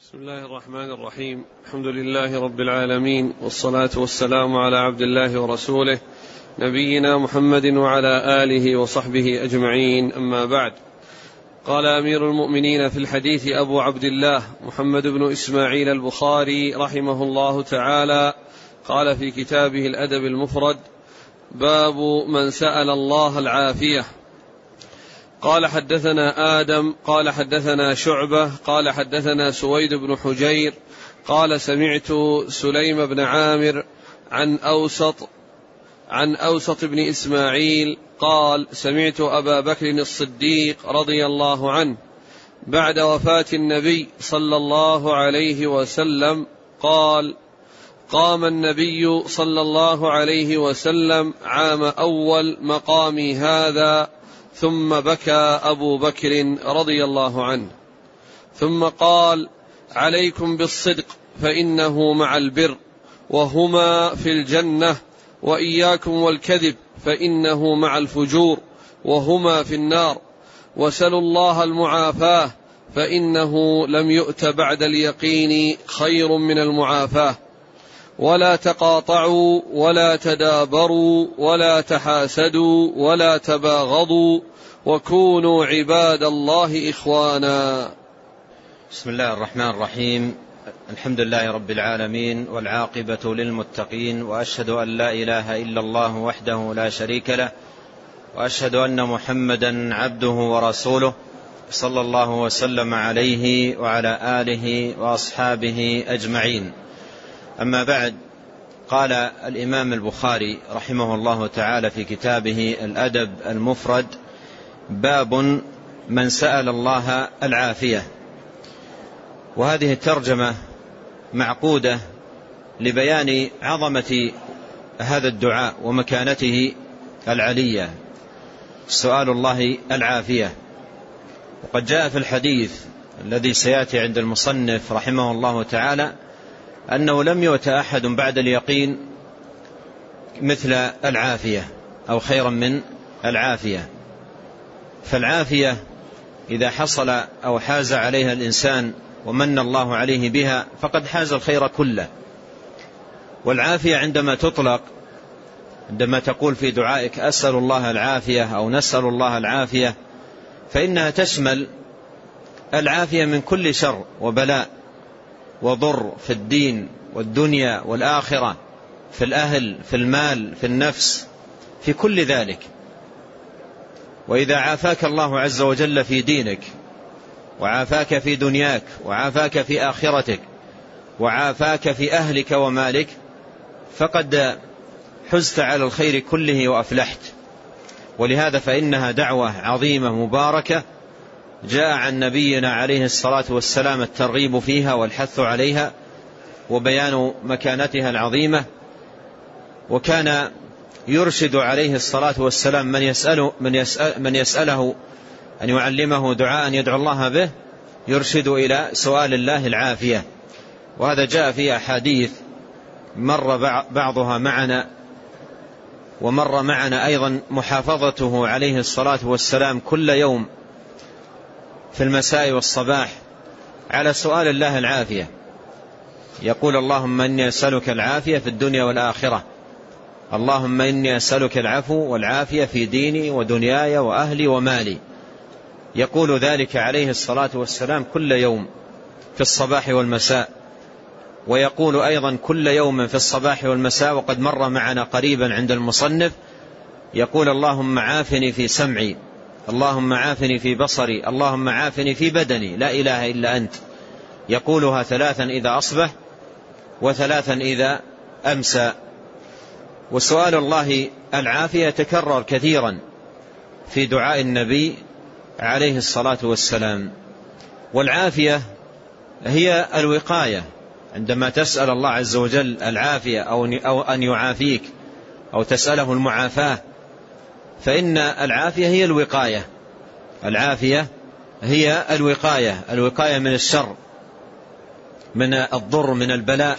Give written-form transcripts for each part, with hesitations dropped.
بسم الله الرحمن الرحيم. الحمد لله رب العالمين، والصلاة والسلام على عبد الله ورسوله نبينا محمد وعلى آله وصحبه أجمعين، أما بعد. قال أمير المؤمنين في الحديث أبو عبد الله محمد بن إسماعيل البخاري رحمه الله تعالى، قال في كتابه الأدب المفرد: باب من سأل الله العافية. قال حدثنا آدم قال حدثنا شعبة قال حدثنا سويد بن حجير قال سمعت سليم بن عامر عن أوسط بن إسماعيل قال سمعت أبا بكر الصديق رضي الله عنه بعد وفاة النبي صلى الله عليه وسلم قال: قام النبي صلى الله عليه وسلم عام أول مقامي هذا، ثم بكى أبو بكر رضي الله عنه، ثم قال: عليكم بالصدق فإنه مع البر وهما في الجنة، وإياكم والكذب فإنه مع الفجور وهما في النار، وسلوا الله المعافاة فإنه لم يؤت بعد اليقين خير من المعافاة، ولا تقاطعوا ولا تدابروا ولا تحاسدوا ولا تباغضوا، وكونوا عباد الله إخوانا. بسم الله الرحمن الرحيم. الحمد لله رب العالمين، والعاقبة للمتقين، وأشهد أن لا إله إلا الله وحده لا شريك له، وأشهد أن محمدا عبده ورسوله، صلى الله وسلم عليه وعلى آله وأصحابه أجمعين. أما بعد، قال الإمام البخاري رحمه الله تعالى في كتابه الأدب المفرد: باب من سأل الله العافية. وهذه الترجمة معقودة لبيان عظمة هذا الدعاء ومكانته العلية، سؤال الله العافية. وقد جاء في الحديث الذي سيأتي عند المصنف رحمه الله تعالى أنه لم يؤت أحد بعد اليقين مثل العافية أو خيرا من العافية. فالعافية إذا حصل أو حاز عليها الإنسان ومن الله عليه بها فقد حاز الخير كله. والعافية عندما تطلق، عندما تقول في دعائك أسأل الله العافية أو نسأل الله العافية، فإنها تشمل العافية من كل شر وبلاء وضر في الدين والدنيا والآخرة، في الأهل، في المال، في النفس، في كل ذلك. وإذا عافاك الله عز وجل في دينك، وعافاك في دنياك، وعافاك في آخرتك، وعافاك في أهلك ومالك، فقد حزت على الخير كله وأفلحت. ولهذا فإنها دعوة عظيمة مباركة جاء عن نبينا عليه الصلاة والسلام الترغيب فيها والحث عليها وبيان مكانتها العظيمة. وكان يرشد عليه الصلاة والسلام من يسأله أن يعلمه دعاء يدعو الله به، يرشد إلى سؤال الله العافية. وهذا جاء في أحاديث مر بعضها معنا، ومر معنا أيضا محافظته عليه الصلاة والسلام كل يوم في المساء والصباح على سؤال الله العافية. يقول: اللهم إني أسألك العافية في الدنيا والآخرة، اللهم إني أسألك العفو والعافية في ديني ودنياي وأهلي ومالي. يقول ذلك عليه الصلاة والسلام كل يوم في الصباح والمساء. ويقول أيضا كل يوم في الصباح والمساء، وقد مر معنا قريبا عند المصنف، يقول: اللهم عافني في سمعي، اللهم عافني في بصري، اللهم عافني في بدني، لا إله إلا أنت. يقولها 3 إذا أصبح و3 إذا أمسى. وسؤال الله العافية تكرر كثيرا في دعاء النبي عليه الصلاة والسلام. والعافية هي الوقاية. عندما تسأل الله عز وجل العافية أو أن يعافيك أو تسأله المعافاة، فإن العافية هي الوقاية. العافية هي الوقاية من الشر، من الضر، من البلاء،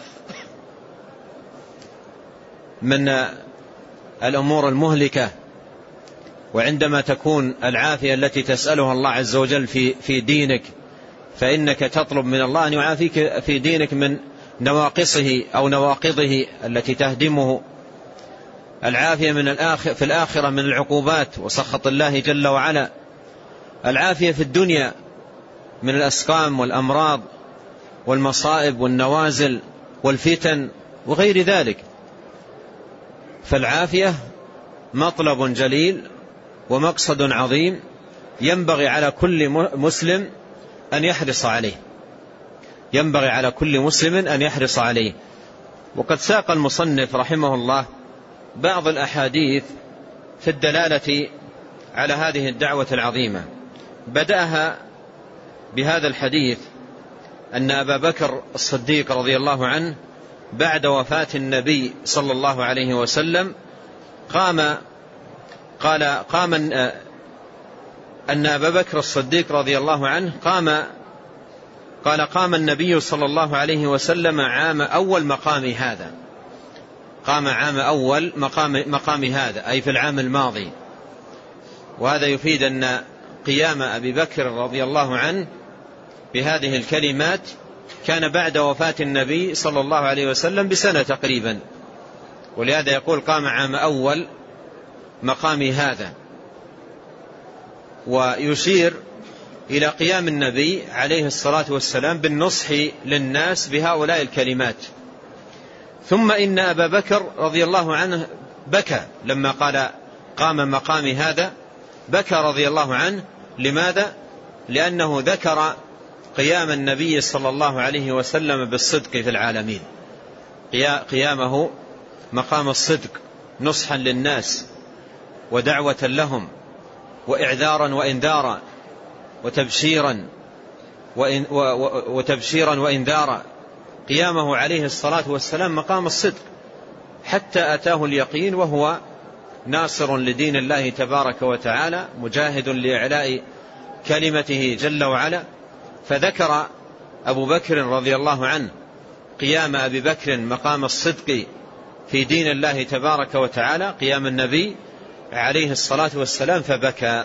من الأمور المهلكة. وعندما تكون العافية التي تسألها الله عز وجل في دينك، فإنك تطلب من الله أن يعافيك في دينك من نواقصه أو نواقضه التي تهدمه، العافية في الآخرة من العقوبات وسخط الله جل وعلا، العافية في الدنيا من الأسقام والأمراض والمصائب والنوازل والفتن وغير ذلك. فالعافية مطلب جليل ومقصد عظيم ينبغي على كل مسلم أن يحرص عليه، ينبغي على كل مسلم أن يحرص عليه. وقد ساق المصنف رحمه الله بعض الأحاديث في الدلالة على هذه الدعوة العظيمة. بدأها بهذا الحديث أن أبا بكر الصديق رضي الله عنه بعد وفاة النبي صلى الله عليه وسلم قام أن أبا بكر الصديق رضي الله عنه قام النبي صلى الله عليه وسلم عام أول مقام هذا، قام عام أول مقام هذا أي في العام الماضي. وهذا يفيد أن قيام أبي بكر رضي الله عنه بهذه الكلمات كان بعد وفاة النبي صلى الله عليه وسلم بسنة تقريبا، ولهذا يقول قام عام أول مقام هذا، ويشير إلى قيام النبي عليه الصلاة والسلام بالنصح للناس بهؤلاء الكلمات. ثم إن أبا بكر رضي الله عنه بكى لما قال قام مقام هذا، بكى رضي الله عنه. لماذا؟ لأنه ذكر قيام النبي صلى الله عليه وسلم بالصدق في العالمين، قيامه مقام الصدق نصحا للناس ودعوة لهم وإعذارا وإنذارا وتبشيرا وإنذارا. قيامه عليه الصلاة والسلام مقام الصدق حتى أتاه اليقين، وهو ناصر لدين الله تبارك وتعالى مجاهد لإعلاء كلمته جل وعلا. فذكر أبو بكر رضي الله عنه قيام أبي بكر مقام الصدق في دين الله تبارك وتعالى، قيام النبي عليه الصلاة والسلام، فبكى.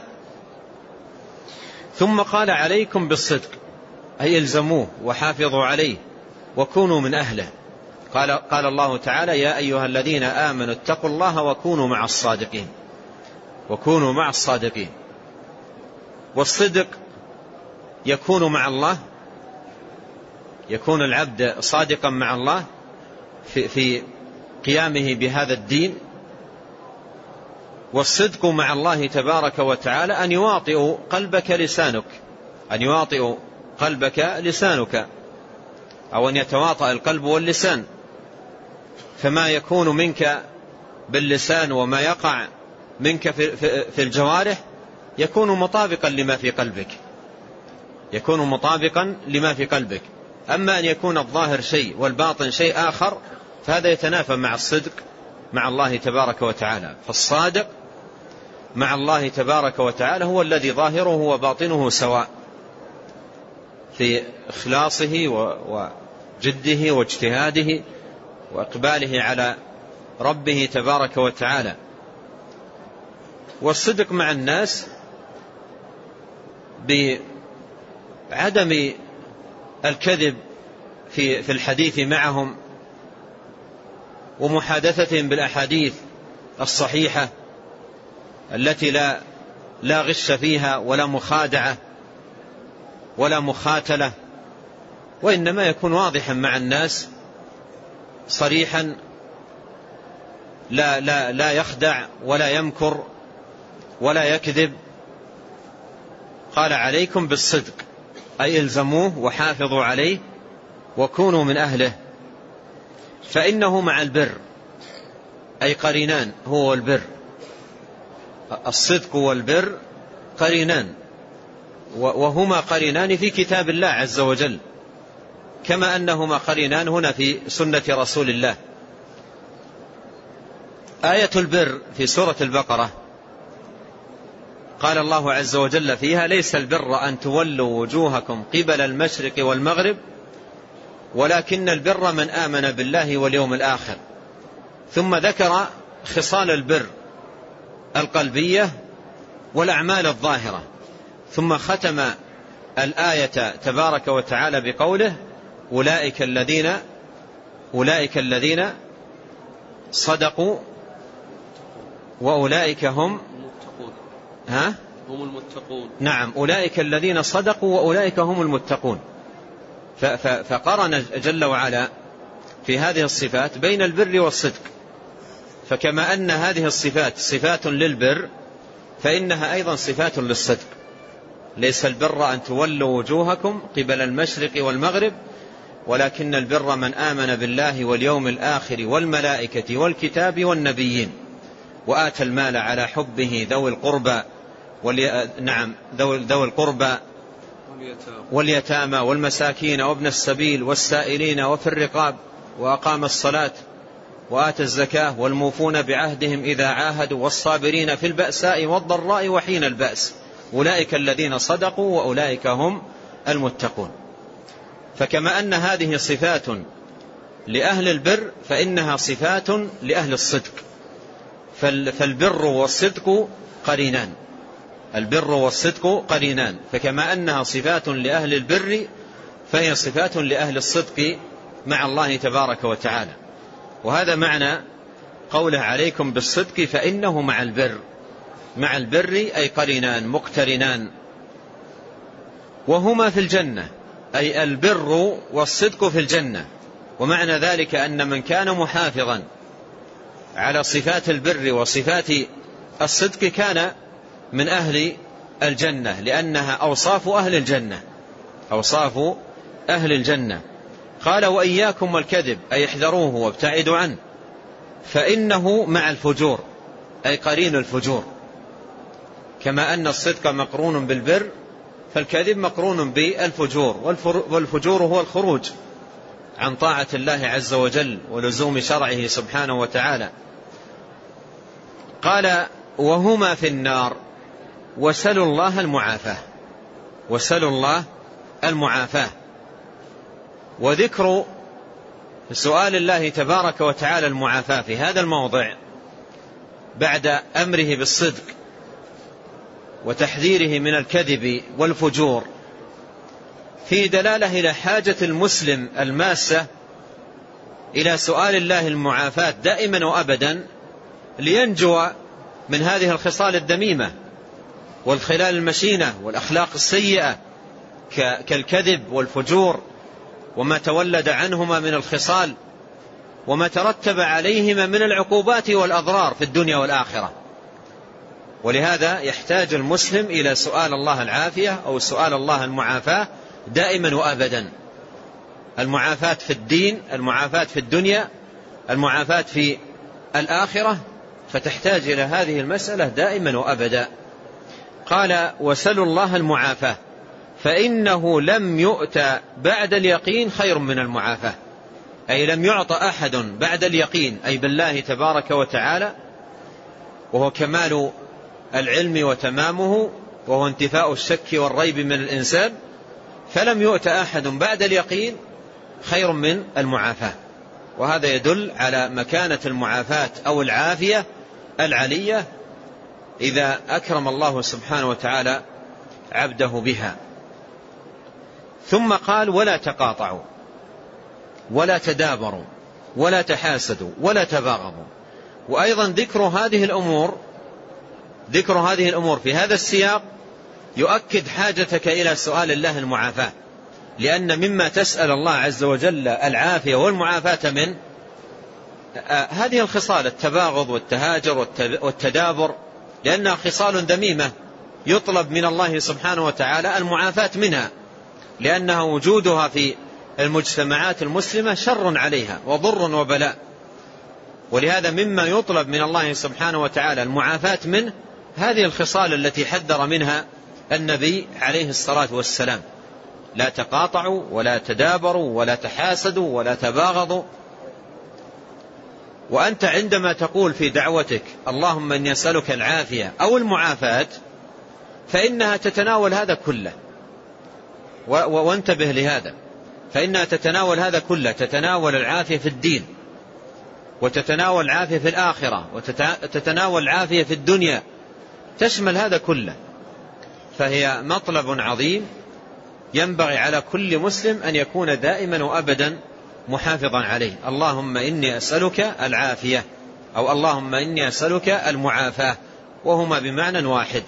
ثم قال عليكم بالصدق أي الزموه وحافظوا عليه وكونوا من أهله. قال الله تعالى يا أيها الذين آمنوا اتقوا الله وكونوا مع الصادقين، وكونوا مع الصادقين. والصدق يكون مع الله، يكون العبد صادقا مع الله في قيامه بهذا الدين. والصدق مع الله تبارك وتعالى أن يواطئ قلبك لسانك، أن يواطئ قلبك لسانك، أو أن يتواطأ القلب واللسان. فما يكون منك باللسان وما يقع منك في الجوارح يكون مطابقا لما في قلبك، يكون مطابقا لما في قلبك. أما أن يكون الظاهر شيء والباطن شيء آخر فهذا يتنافى مع الصدق مع الله تبارك وتعالى. فالصادق مع الله تبارك وتعالى هو الذي ظاهره وباطنه سواء في إخلاصه وجده واجتهاده وإقباله على ربه تبارك وتعالى. والصدق مع الناس بعدم الكذب في الحديث معهم، ومحادثتهم بالأحاديث الصحيحة التي لا غش فيها ولا مخادعة ولا مخاتلة، وإنما يكون واضحا مع الناس صريحا لا يخدع ولا يمكر ولا يكذب. قال عليكم بالصدق أي الزموه وحافظوا عليه وكونوا من أهله، فإنه مع البر أي قرينان، هو البر. الصدق والبر قرينان، وهما قرينان في كتاب الله عز وجل، كما أنهما قرينان هنا في سنة رسول الله. آية البر في سورة البقرة قال الله عز وجل فيها ليس البر أن تولوا وجوهكم قبل المشرق والمغرب ولكن البر من آمن بالله واليوم الآخر. ثم ذكر خصال البر القلبية والأعمال الظاهرة، ثم ختم الآية تبارك وتعالى بقوله أولئك الذين صدقوا وأولئك هم المتقون. نعم، أولئك الذين صدقوا وأولئك هم المتقون. فقرن جل وعلا في هذه الصفات بين البر والصدق، فكما أن هذه الصفات صفات للبر فإنها أيضا صفات للصدق. ليس البر أن تولوا وجوهكم قبل المشرق والمغرب ولكن البر من آمن بالله واليوم الآخر والملائكة والكتاب والنبيين وآتى المال على حبه ذوي القربى واليتامى والمساكين وابن السبيل والسائلين وفي الرقاب وأقام الصلاة وآتى الزكاة والموفون بعهدهم إذا عاهدوا والصابرين في البأساء والضراء وحين البأس أولئك الذين صدقوا وأولئك هم المتقون. فكما أن هذه صفات لأهل البر فإنها صفات لأهل الصدق. فالبر والصدق قرينان، البر والصدق قرينان، فكما أنها صفات لأهل البر فهي صفات لأهل الصدق مع الله تبارك وتعالى. وهذا معنى قوله عليكم بالصدق فإنه مع البر، مع البر أي قرينان مقترنان، وهما في الجنة، أي البر والصدق في الجنة. ومعنى ذلك أن من كان محافظا على صفات البر وصفات الصدق كان من أهل الجنة، لأنها أوصاف أهل الجنة، أوصاف أهل الجنة. قال وإياكم والكذب، أي احذروه وابتعدوا عنه، فإنه مع الفجور أي قرين الفجور. كما أن الصدق مقرون بالبر فالكذب مقرون بالفجور، والفجور هو الخروج عن طاعة الله عز وجل ولزوم شرعه سبحانه وتعالى. قال وهما في النار وسلوا الله المعافاة، وسلوا الله المعافاة. وذكر سؤال الله تبارك وتعالى المعافاة في هذا الموضع بعد أمره بالصدق وتحذيره من الكذب والفجور في دلالة إلى حاجة المسلم الماسة إلى سؤال الله المعافاة دائما وأبدا لينجو من هذه الخصال الذميمة والخلال المشينة والأخلاق السيئة كالكذب والفجور وما تولد عنهما من الخصال وما ترتب عليهما من العقوبات والأضرار في الدنيا والآخرة. ولهذا يحتاج المسلم إلى سؤال الله العافية أو سؤال الله المعافاة دائما وأبدا، المعافاة في الدين، المعافاة في الدنيا، المعافاة في الآخرة، فتحتاج إلى هذه المسألة دائما وأبدا. قال وسلوا الله المعافاة فإنه لم يؤتى بعد اليقين خير من المعافاة، أي لم يعطى أحد بعد اليقين أي بالله تبارك وتعالى، وهو كمال العلم وتمامه، وهو انتفاء الشك والريب من الإنسان، فلم يؤتى أحد بعد اليقين خير من المعافاة. وهذا يدل على مكانة المعافاة أو العافية العلية إذا أكرم الله سبحانه وتعالى عبده بها. ثم قال ولا تقاطعوا ولا تدابروا ولا تحاسدوا ولا تباغضوا. وأيضا ذكر هذه الأمور في هذا السياق يؤكد حاجتك إلى سؤال الله المعافاة، لأن مما تسأل الله عز وجل العافية والمعافاة من هذه الخصال، التباغض والتهاجر والتدابر، لأنها خصال ذميمة يطلب من الله سبحانه وتعالى المعافاة منها، لأنها وجودها في المجتمعات المسلمة شر عليها وضر وبلاء. ولهذا مما يطلب من الله سبحانه وتعالى المعافاة منه هذه الخصال التي حذر منها النبي عليه الصلاة والسلام: لا تقاطعوا ولا تدابروا ولا تحاسدوا ولا تباغضوا. وأنت عندما تقول في دعوتك اللهم إني أسألك العافية أو المعافاة فإنها تتناول هذا كله، وانتبه لهذا، فإنها تتناول هذا كله، تتناول العافية في الدين، وتتناول العافية في الآخرة، وتتناول العافية في الدنيا، تشمل هذا كله. فهي مطلب عظيم ينبغي على كل مسلم أن يكون دائما وأبدا محافظا عليه. اللهم إني أسألك العافية، أو اللهم إني أسألك المعافاة، وهما بمعنى واحد.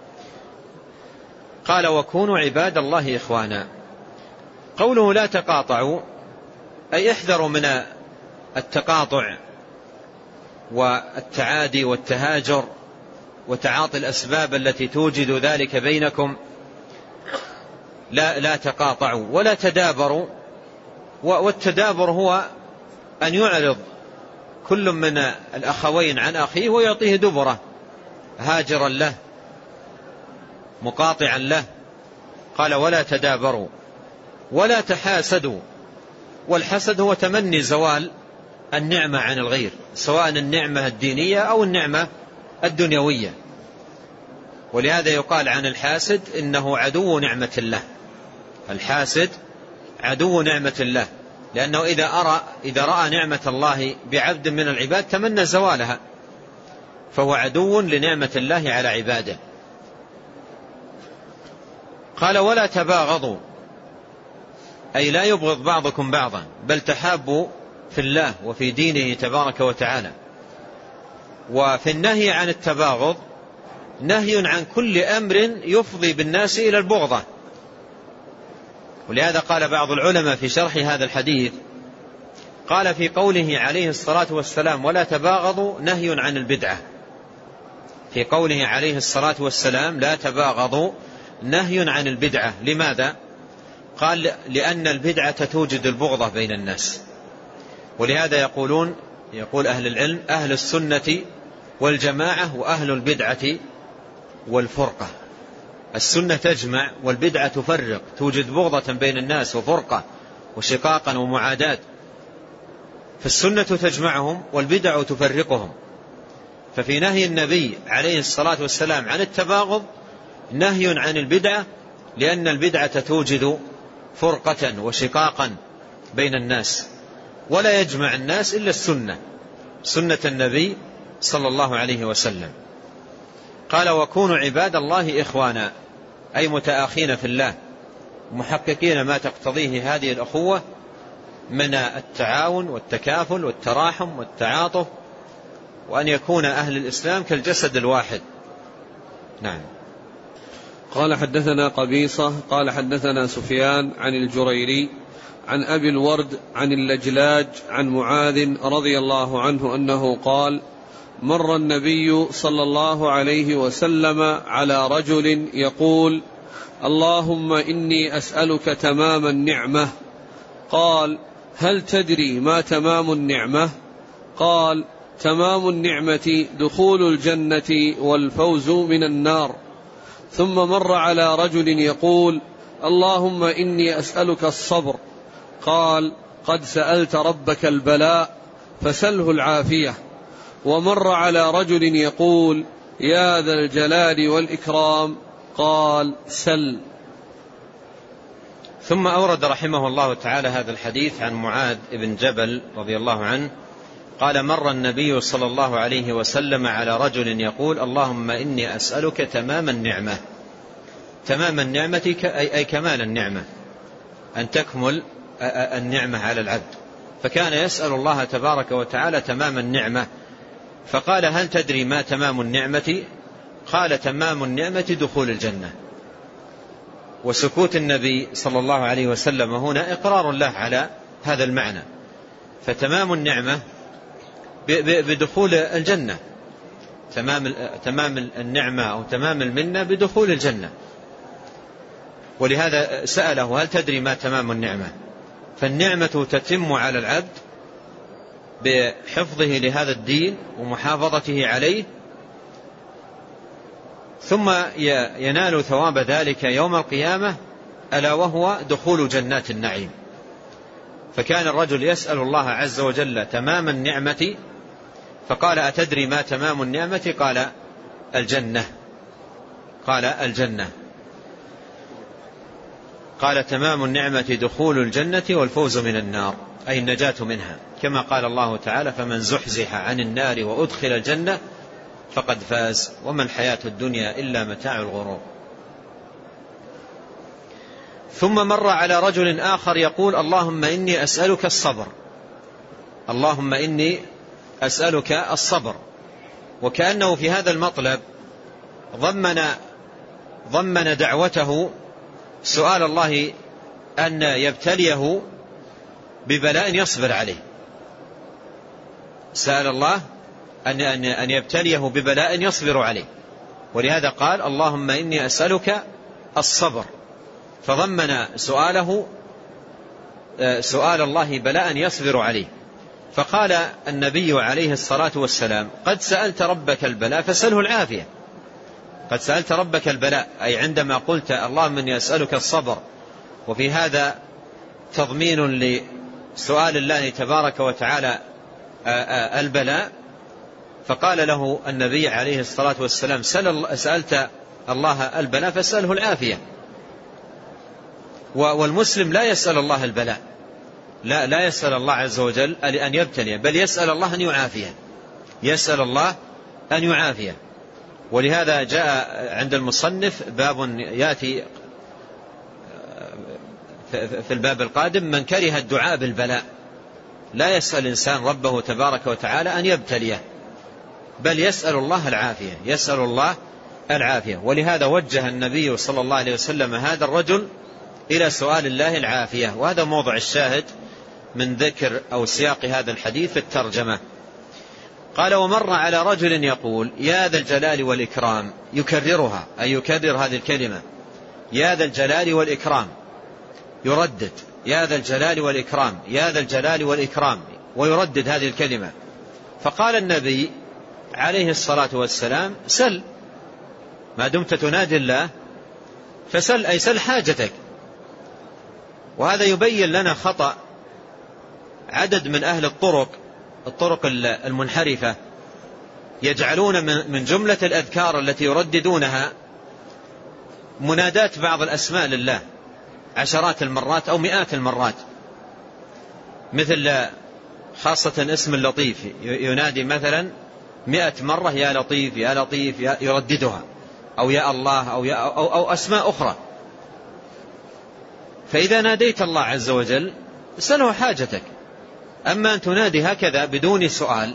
قال وكونوا عباد الله إخوانا. قوله لا تقاطعوا أي احذروا من التقاطع والتعادي والتهاجر وتعاطي الأسباب التي توجد ذلك بينكم. لا تقاطعوا ولا تدابروا. والتدابر هو أن يعرض كل من الأخوين عن أخيه ويعطيه دبره، هاجرا له مقاطعا له. قال ولا تدابروا ولا تحاسدوا. والحسد هو تمني زوال النعمة عن الغير، سواء النعمة الدينية أو النعمة الدنيوية. ولهذا يقال عن الحاسد إنه عدو نعمة الله. الحاسد عدو نعمة الله، لأنه إذا رأى نعمة الله بعبد من العباد تمنى زوالها، فهو عدو لنعمة الله على عباده. قال ولا تباغضوا أي لا يبغض بعضكم بعضا، بل تحابوا في الله وفي دينه تبارك وتعالى. وفي النهي عن التباغض نهي عن كل أمر يفضي بالناس إلى البغضة. ولهذا قال بعض العلماء في شرح هذا الحديث، قال في قوله عليه الصلاة والسلام ولا تباغضوا نهي عن البدعة. في قوله عليه الصلاة والسلام لا تباغضوا نهي عن البدعة. لماذا؟ قال لأن البدعة توجد البغضة بين الناس. ولهذا يقول أهل العلم أهل السنة والجماعة وأهل البدعة والفرقة. السنة تجمع والبدعة تفرق، توجد بغضة بين الناس وفرقة وشقاقا ومعاداة. فالسنة تجمعهم والبدع تفرقهم. ففي نهي النبي عليه الصلاة والسلام عن التباغض نهي عن البدعة، لأن البدعة توجد فرقة وشقاقا بين الناس، ولا يجمع الناس إلا السنة، سنة النبي صلى الله عليه وسلم. قال وكونوا عباد الله إخوانا أي متآخين في الله، محققين ما تقتضيه هذه الأخوة من التعاون والتكافل والتراحم والتعاطف، وأن يكون أهل الإسلام كالجسد الواحد. نعم. قال حدثنا قبيصة قال حدثنا سفيان عن الجريري عن أبي الورد عن اللجلاج عن معاذ رضي الله عنه أنه قال مر النبي صلى الله عليه وسلم على رجل يقول اللهم إني أسألك تمام النعمة. قال هل تدري ما تمام النعمة؟ قال تمام النعمة دخول الجنة والفوز من النار. ثم مر على رجل يقول اللهم إني أسألك الصبر. قال قد سألت ربك البلاء فسله العافية. ومر على رجل يقول يا ذا الجلال والإكرام. قال سل. ثم أورد رحمه الله تعالى هذا الحديث عن معاذ بن جبل رضي الله عنه قال مر النبي صلى الله عليه وسلم على رجل يقول اللهم إني أسألك تمام النعمة. تمام النعمة أي كمال النعمة، أن تكمل النعمة على العبد. فكان يسأل الله تبارك وتعالى تمام النعمة. فقال هل تدري ما تمام النعمة؟ قال تمام النعمة دخول الجنة. وسكوت النبي صلى الله عليه وسلم هنا إقرار له على هذا المعنى. فتمام النعمة بدخول الجنة، تمام النعمة أو تمام المنة بدخول الجنة. ولهذا سأله هل تدري ما تمام النعمة؟ فالنعمة تتم على العبد بحفظه لهذا الدين ومحافظته عليه، ثم ينال ثواب ذلك يوم القيامة، ألا وهو دخول جنات النعيم. فكان الرجل يسأل الله عز وجل تمام النعمة، فقال أتدري ما تمام النعمة؟ قال الجنة. قال الجنة. قال تمام النعمة دخول الجنة والفوز من النار، أي النجاة منها، كما قال الله تعالى فمن زحزح عن النار وأدخل الجنة فقد فاز وما الحياة الدنيا إلا متاع الغرور. ثم مر على رجل آخر يقول اللهم إني أسألك الصبر، اللهم إني أسألك الصبر. وكأنه في هذا المطلب ضمن دعوته سؤال الله أن يبتليه ببلاء يصبر عليه، سأل الله أن يبتليه ببلاء يصبر عليه، ولهذا قال اللهم إني أسألك الصبر، فضمن سؤال الله بلاء يصبر عليه. فقال النبي عليه الصلاة والسلام قد سألت ربك البلاء فسأله العافية. قد سألت ربك البلاء أي عندما قلت اللهم إني أسألك الصبر، وفي هذا تضمين لسؤال الله تبارك وتعالى البلاء. فقال له النبي عليه الصلاة والسلام سألت الله البلاء فسأله العافية. والمسلم لا يسأل الله البلاء، لا يسأل الله عز وجل أن يبتلي، بل يسأل الله أن يعافيه، يسأل الله أن يعافيه. ولهذا جاء عند المصنف باب يأتي في الباب القادم من كره الدعاء بالبلاء. لا يسأل الإنسان ربه تبارك وتعالى أن يبتليه، بل يسأل الله العافية، يسأل الله العافية. ولهذا وجه النبي صلى الله عليه وسلم هذا الرجل إلى سؤال الله العافية، وهذا موضع الشاهد من ذكر أو سياق هذا الحديث في الترجمة. قال ومر على رجل يقول يا ذا الجلال والإكرام، يكررها أي يكرر هذه الكلمة يا ذا الجلال والإكرام، يردد يا ذا الجلال والإكرام، يا ذا الجلال والإكرام، ويردد هذه الكلمة. فقال النبي عليه الصلاة والسلام سل، ما دمت تنادي الله فسل، أي سل حاجتك. وهذا يبين لنا خطأ عدد من أهل الطرق المنحرفة، يجعلون من جملة الأذكار التي يرددونها منادات بعض الأسماء لله عشرات المرات أو مئات المرات، مثل خاصة اسم اللطيف ينادي مثلا 100 مرة يا لطيف يا لطيف يرددها، أو يا الله أو أسماء أخرى. فإذا ناديت الله عز وجل سله حاجتك. أما أن تنادي هكذا بدون سؤال،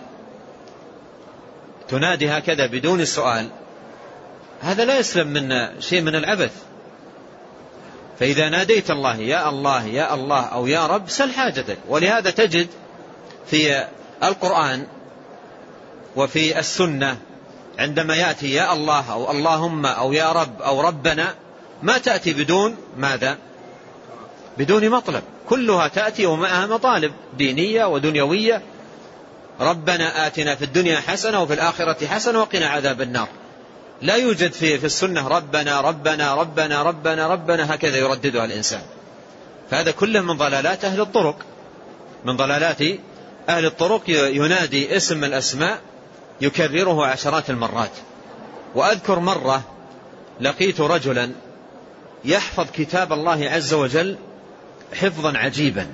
تنادي هكذا بدون سؤال، هذا لا يسلم من شيء من العبث. فإذا ناديت الله يا الله يا الله أو يا رب سل حاجتك. ولهذا تجد في القرآن وفي السنة عندما يأتي يا الله أو اللهم أو يا رب أو ربنا ما تأتي بدون ماذا؟ بدون مطلب، كلها تأتي ومعها مطالب دينية ودنيوية. ربنا آتنا في الدنيا حسنة وفي الآخرة حسنة وقنا عذاب النار. لا يوجد في السنة ربنا ربنا ربنا ربنا ربنا هكذا يرددها الإنسان. فهذا كله من ضلالات أهل الطرق، من ضلالات أهل الطرق. ينادي اسم من الأسماء يكرره عشرات المرات. وأذكر مرة لقيت رجلا يحفظ كتاب الله عز وجل حفظا عجيبا،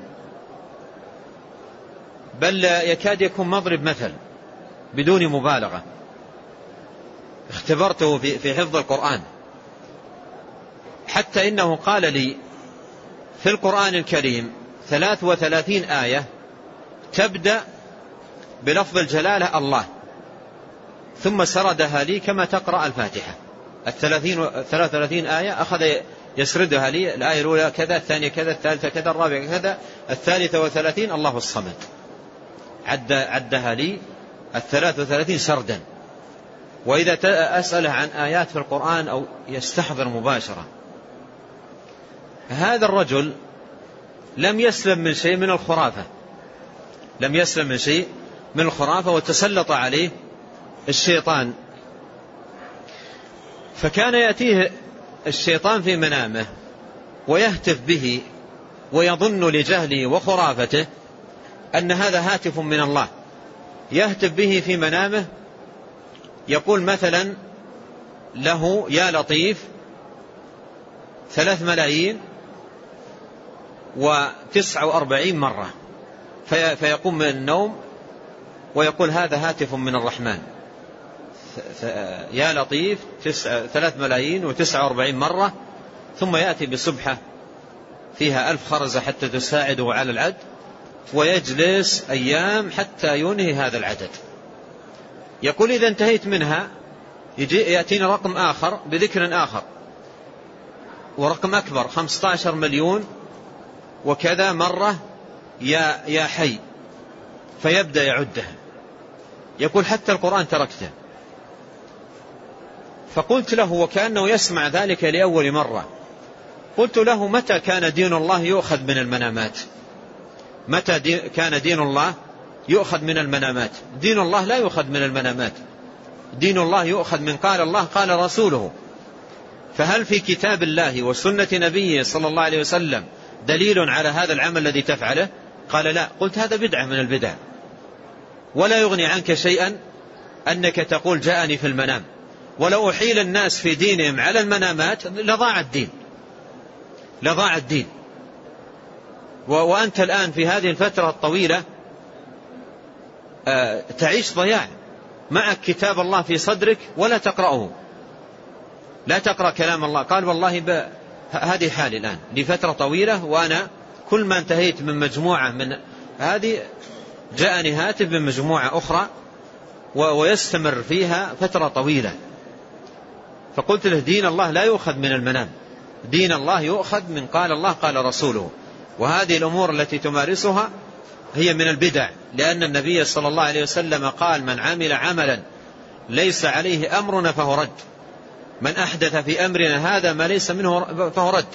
بل يكاد يكون مضرب مثل بدون مبالغة. اختبرته في حفظ القرآن، حتى إنه قال لي في القرآن الكريم 33 آية تبدأ بلفظ الجلالة الله، ثم سردها لي كما تقرأ الفاتحة. 33 آية أخذ يسردها لي، الآية الأولى كذا، الثانية كذا، الثالثة كذا، الرابعة كذا، 33 الله الصمد. عدها لي 33 سردا. وإذا أسأله عن آيات في القرآن أو يستحضر مباشرة. هذا الرجل لم يسلم من شيء من الخرافة، لم يسلم من شيء من الخرافة، وتسلط عليه الشيطان. فكان يأتيه الشيطان في منامه ويهتف به، ويظن لجهله وخرافته أن هذا هاتف من الله. يهتف به في منامه، يقول مثلا له يا لطيف 3,049,000 مرة، فيقوم من النوم ويقول هذا هاتف من الرحمن. يا لطيف 3,049,000 مرة، ثم يأتي بسبحة فيها 1000 خرزة حتى تساعده على العد، ويجلس أيام حتى ينهي هذا العدد. يقول إذا انتهيت منها يأتيني رقم آخر بذكر آخر ورقم أكبر 15 مليون وكذا مرة يا حي، فيبدأ يعدها. يقول حتى القرآن تركته. فقلت له وكأنه يسمع ذلك لأول مرة، قلت له متى كان دين الله يؤخذ من المنامات؟ متى كان دين الله يؤخذ من المنامات؟ دين الله لا يؤخذ من المنامات، دين الله يؤخذ من قال الله قال رسوله. فهل في كتاب الله وسنة نبيه صلى الله عليه وسلم دليل على هذا العمل الذي تفعله؟ قال لا. قلت هذا بدعة من البدع، ولا يغني عنك شيئا أنك تقول جاءني في المنام. ولو أحيل الناس في دينهم على المنامات لضاع الدين، لضاع الدين. وأنت الآن في هذه الفترة الطويلة تعيش ضياع، معك كتاب الله في صدرك ولا تقرأه، لا تقرأ كلام الله. قال والله هذه حالي الآن لفترة طويلة، وأنا كل ما انتهيت من مجموعة من هذه جاءني هاتف من مجموعة أخرى ويستمر فيها فترة طويلة. فقلت له دين الله لا يؤخذ من المنام، دين الله يؤخذ من قال الله قال رسوله. وهذه الأمور التي تمارسها هي من البدع، لأن النبي صلى الله عليه وسلم قال من عمل عملا ليس عليه أمرنا فهو رد، من أحدث في أمرنا هذا ما ليس منه فهو رد.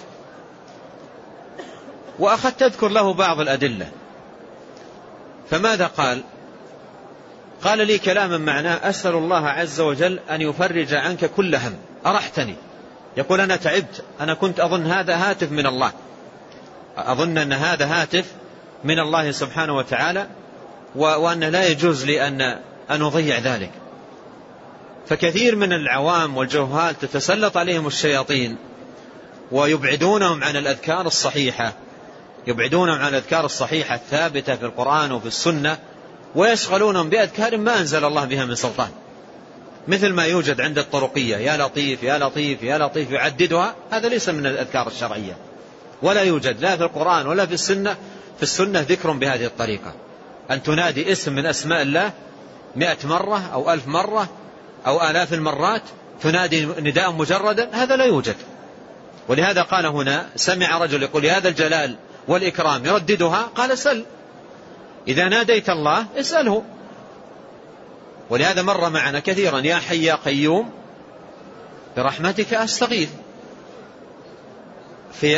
وأخذت أذكر له بعض الأدلة. فماذا قال؟ قال لي كلاما معناه أسأل الله عز وجل أن يفرج عنك كل هم. أرحتني. يقول أنا تعبت، أنا كنت أظن هذا هاتف من الله، أظن أن هذا هاتف من الله سبحانه وتعالى، وأن لا يجوز لي أن أضيع ذلك. فكثير من العوام والجهال تتسلط عليهم الشياطين ويبعدونهم عن الأذكار الصحيحة، يبعدونهم عن الأذكار الصحيحة الثابتة في القرآن وفي السنة، ويشغلونهم بأذكار ما أنزل الله بها من سلطان، مثل ما يوجد عند الطرقية يا لطيف يا لطيف يا لطيف يعددها. هذا ليس من الأذكار الشرعية، ولا يوجد لا في القرآن ولا في السنة ذكر بهذه الطريقة، أن تنادي اسم من أسماء الله 100 مرة أو 1000 مرة أو آلاف المرات، تنادي نداء مجردا، هذا لا يوجد. ولهذا قال هنا سمع رجل يقول يا ذا الجلال والإكرام يرددها، قال سل، إذا ناديت الله اسأله. ولهذا مر معنا كثيرا يا حي يا قيوم برحمتك أستغيث. في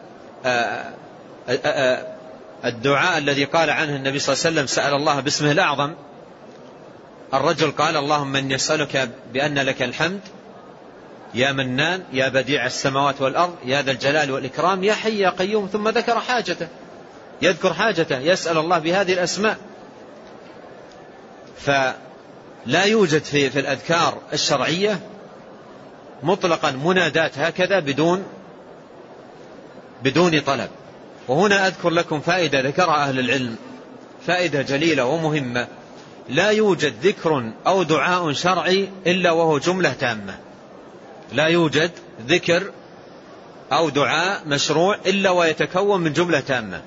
الدعاء الذي قال عنه النبي صلى الله عليه وسلم سأل الله باسمه الأعظم، الرجل قال اللهم إني أسألك بأن لك الحمد يا منان يا بديع السماوات والأرض يا ذا الجلال والإكرام يا حي يا قيوم، ثم ذكر حاجته، يذكر حاجته، يسأل الله بهذه الأسماء. فلا يوجد في الأذكار الشرعية مطلقا منادات هكذا بدون طلب. وهنا أذكر لكم فائدة ذكرها أهل العلم، فائدة جليلة ومهمة. لا يوجد ذكر أو دعاء شرعي إلا وهو جملة تامة، لا يوجد ذكر أو دعاء مشروع إلا ويتكون من جملة تامة.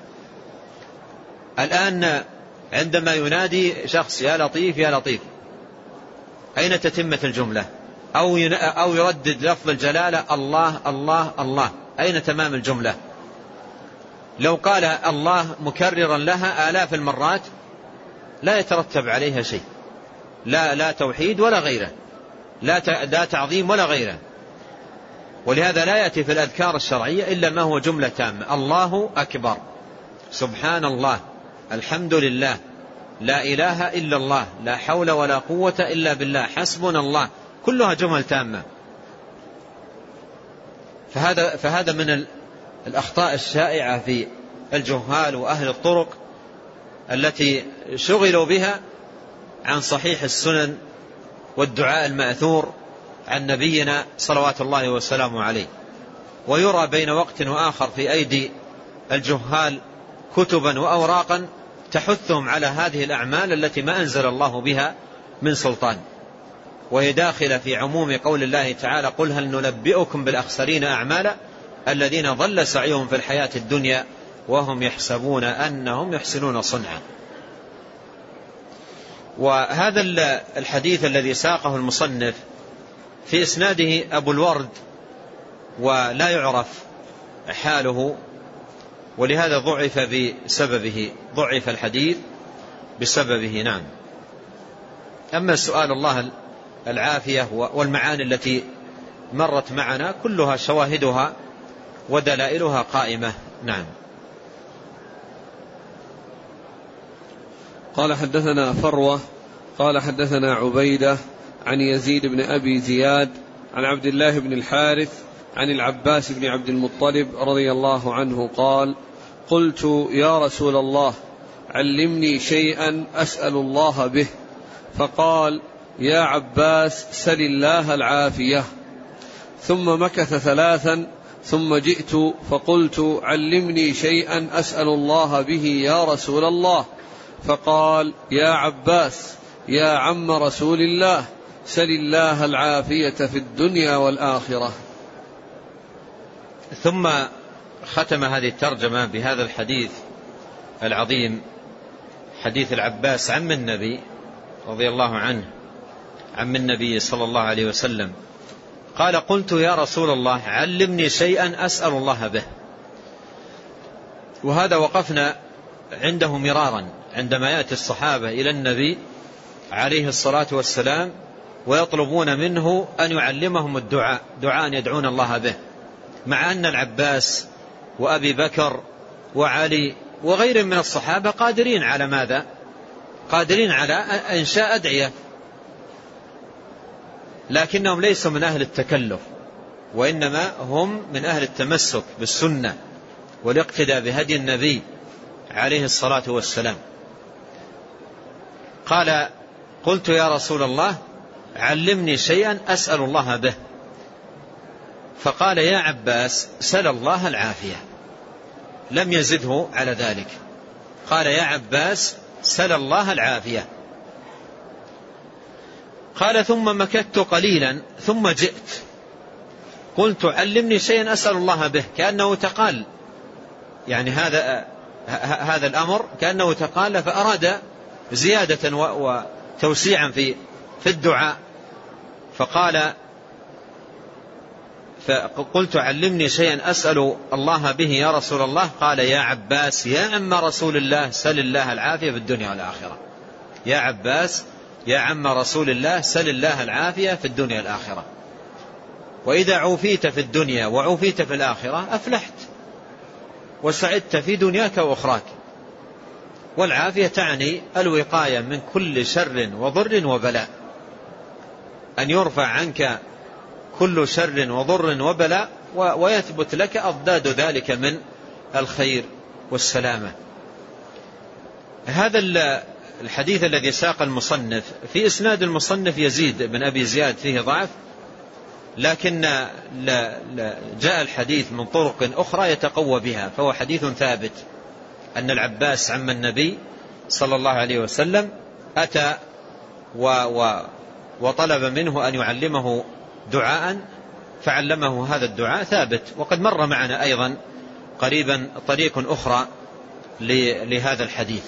الآن عندما ينادي شخص يا لطيف يا لطيف، أين تتمة الجملة؟ أو يردد لفظ الجلالة الله الله الله، أين تمام الجملة؟ لو قال الله مكررا لها آلاف المرات لا يترتب عليها شيء، لا توحيد ولا غيره، لا تعظيم ولا غيره. ولهذا لا يأتي في الأذكار الشرعية إلا ما هو جملة تامة، الله أكبر، سبحان الله، الحمد لله، لا إله إلا الله، لا حول ولا قوة إلا بالله، حسبنا الله، كلها جمل تامة. فهذا من الأخطاء الشائعة في الجهال وأهل الطرق التي شغلوا بها عن صحيح السنن والدعاء المأثور عن نبينا صلوات الله وسلامه عليه. ويرى بين وقت وآخر في أيدي الجهال كتبا وأوراقا تحثهم على هذه الأعمال التي ما أنزل الله بها من سلطان، وهي داخلة في عموم قول الله تعالى قل هل ننبئكم بالأخسرين أعمالا الذين ضل سعيهم في الحياة الدنيا وهم يحسبون أنهم يحسنون صنعا. وهذا الحديث الذي ساقه المصنف في إسناده أبو الورد ولا يعرف حاله، ولهذا ضعف الحديث بسببه. نعم. أما سؤال الله العافية والمعاني التي مرت معنا كلها شواهدها ودلائلها قائمة. نعم. قال حدثنا فروة قال حدثنا عبيدة عن يزيد بن أبي زياد عن عبد الله بن الحارث عن العباس بن عبد المطلب رضي الله عنه قال: قلت يا رسول الله علمني شيئا أسأل الله به، فقال: يا عباس سل الله العافية. ثم مكث 3 ثم جئت فقلت: علمني شيئا أسأل الله به يا رسول الله، فقال: يا عباس يا عم رسول الله سل الله العافية في الدنيا والآخرة. ثم ختم هذه الترجمة بهذا الحديث العظيم، حديث العباس عم النبي رضي الله عنه، عم النبي صلى الله عليه وسلم، قال: قلت يا رسول الله علمني شيئا أسأل الله به. وهذا وقفنا عنده مرارا عندما يأتي الصحابة إلى النبي عليه الصلاة والسلام ويطلبون منه أن يعلمهم الدعاء، دعاء يدعون الله به، مع أن العباس وأبي بكر وعلي وغير من الصحابة قادرين على ماذا؟ قادرين على إنشاء أدعية، لكنهم ليسوا من أهل التكلف، وإنما هم من أهل التمسك بالسنة والاقتداء بهدي النبي عليه الصلاة والسلام. قال: قلت يا رسول الله علمني شيئا أسأل الله به، فقال: يا عباس سل الله العافية. لم يزده على ذلك، قال: يا عباس سل الله العافية. قال: ثم مكثت قليلا ثم جئت قلت: علمني شيئا أسأل الله به، كأنه تقال، يعني هذا الأمر كأنه تقال، فأراد زيادة وتوسيعا في الدعاء، فقال: فقلت: علمني شيئا أسأل الله به يا رسول الله. قال: يا عباس يا عم رسول الله سل الله العافية في الدنيا والآخرة. يا عباس يا عم رسول الله سل الله العافية في الدنيا والآخرة. وإذا عوفيت في الدنيا وعوفيت في الآخرة أفلحت وسعدت في دنياك وأخراك. والعافية تعني الوقاية من كل شر وضر وبلاء، أن يرفع عنك كل شر وضر وبلاء ويثبت لك أضداد ذلك من الخير والسلامة. هذا الحديث الذي ساق المصنف، في إسناد المصنف يزيد بن أبي زياد فيه ضعف، لكن جاء الحديث من طرق أخرى يتقوى بها، فهو حديث ثابت أن العباس عم النبي صلى الله عليه وسلم أتى وطلب منه أن يعلمه دعاء فعلمه هذا الدعاء ثابت. وقد مر معنا أيضا قريبا طريق أخرى لهذا الحديث.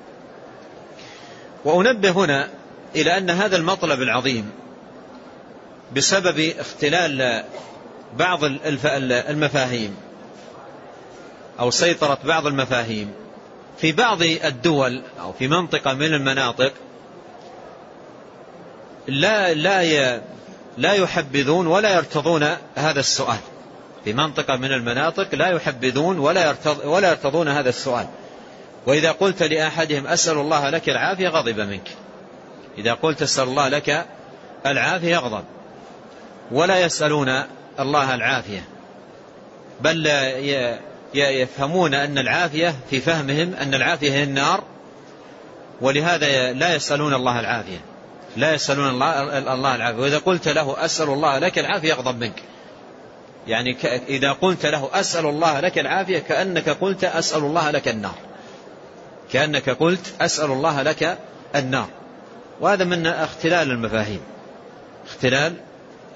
وأنبه هنا إلى أن هذا المطلب العظيم بسبب اختلال بعض المفاهيم أو سيطرة بعض المفاهيم في بعض الدول أو في منطقة من المناطق لا يحبذون ولا يرتضون هذا السؤال. في منطقة من المناطق لا يحبذون ولا يرتضون هذا السؤال. وإذا قلت لأحدهم أسأل الله لك العافية غضب منك. إذا قلت أسأل الله لك العافية يغضب، ولا يسألون الله العافية، بل يفهمون أن العافية في فهمهم أن العافية هي النار، ولهذا لا يسألون الله العافية، لا يسألون الله العافية. وإذا قلت له أسأل الله لك العافية يغضب منك. يعني إذا قلت له أسأل الله لك العافية كأنك قلت أسأل الله لك النار، كأنك قلت أسأل الله لك النار. وهذا من اختلال المفاهيم، اختلال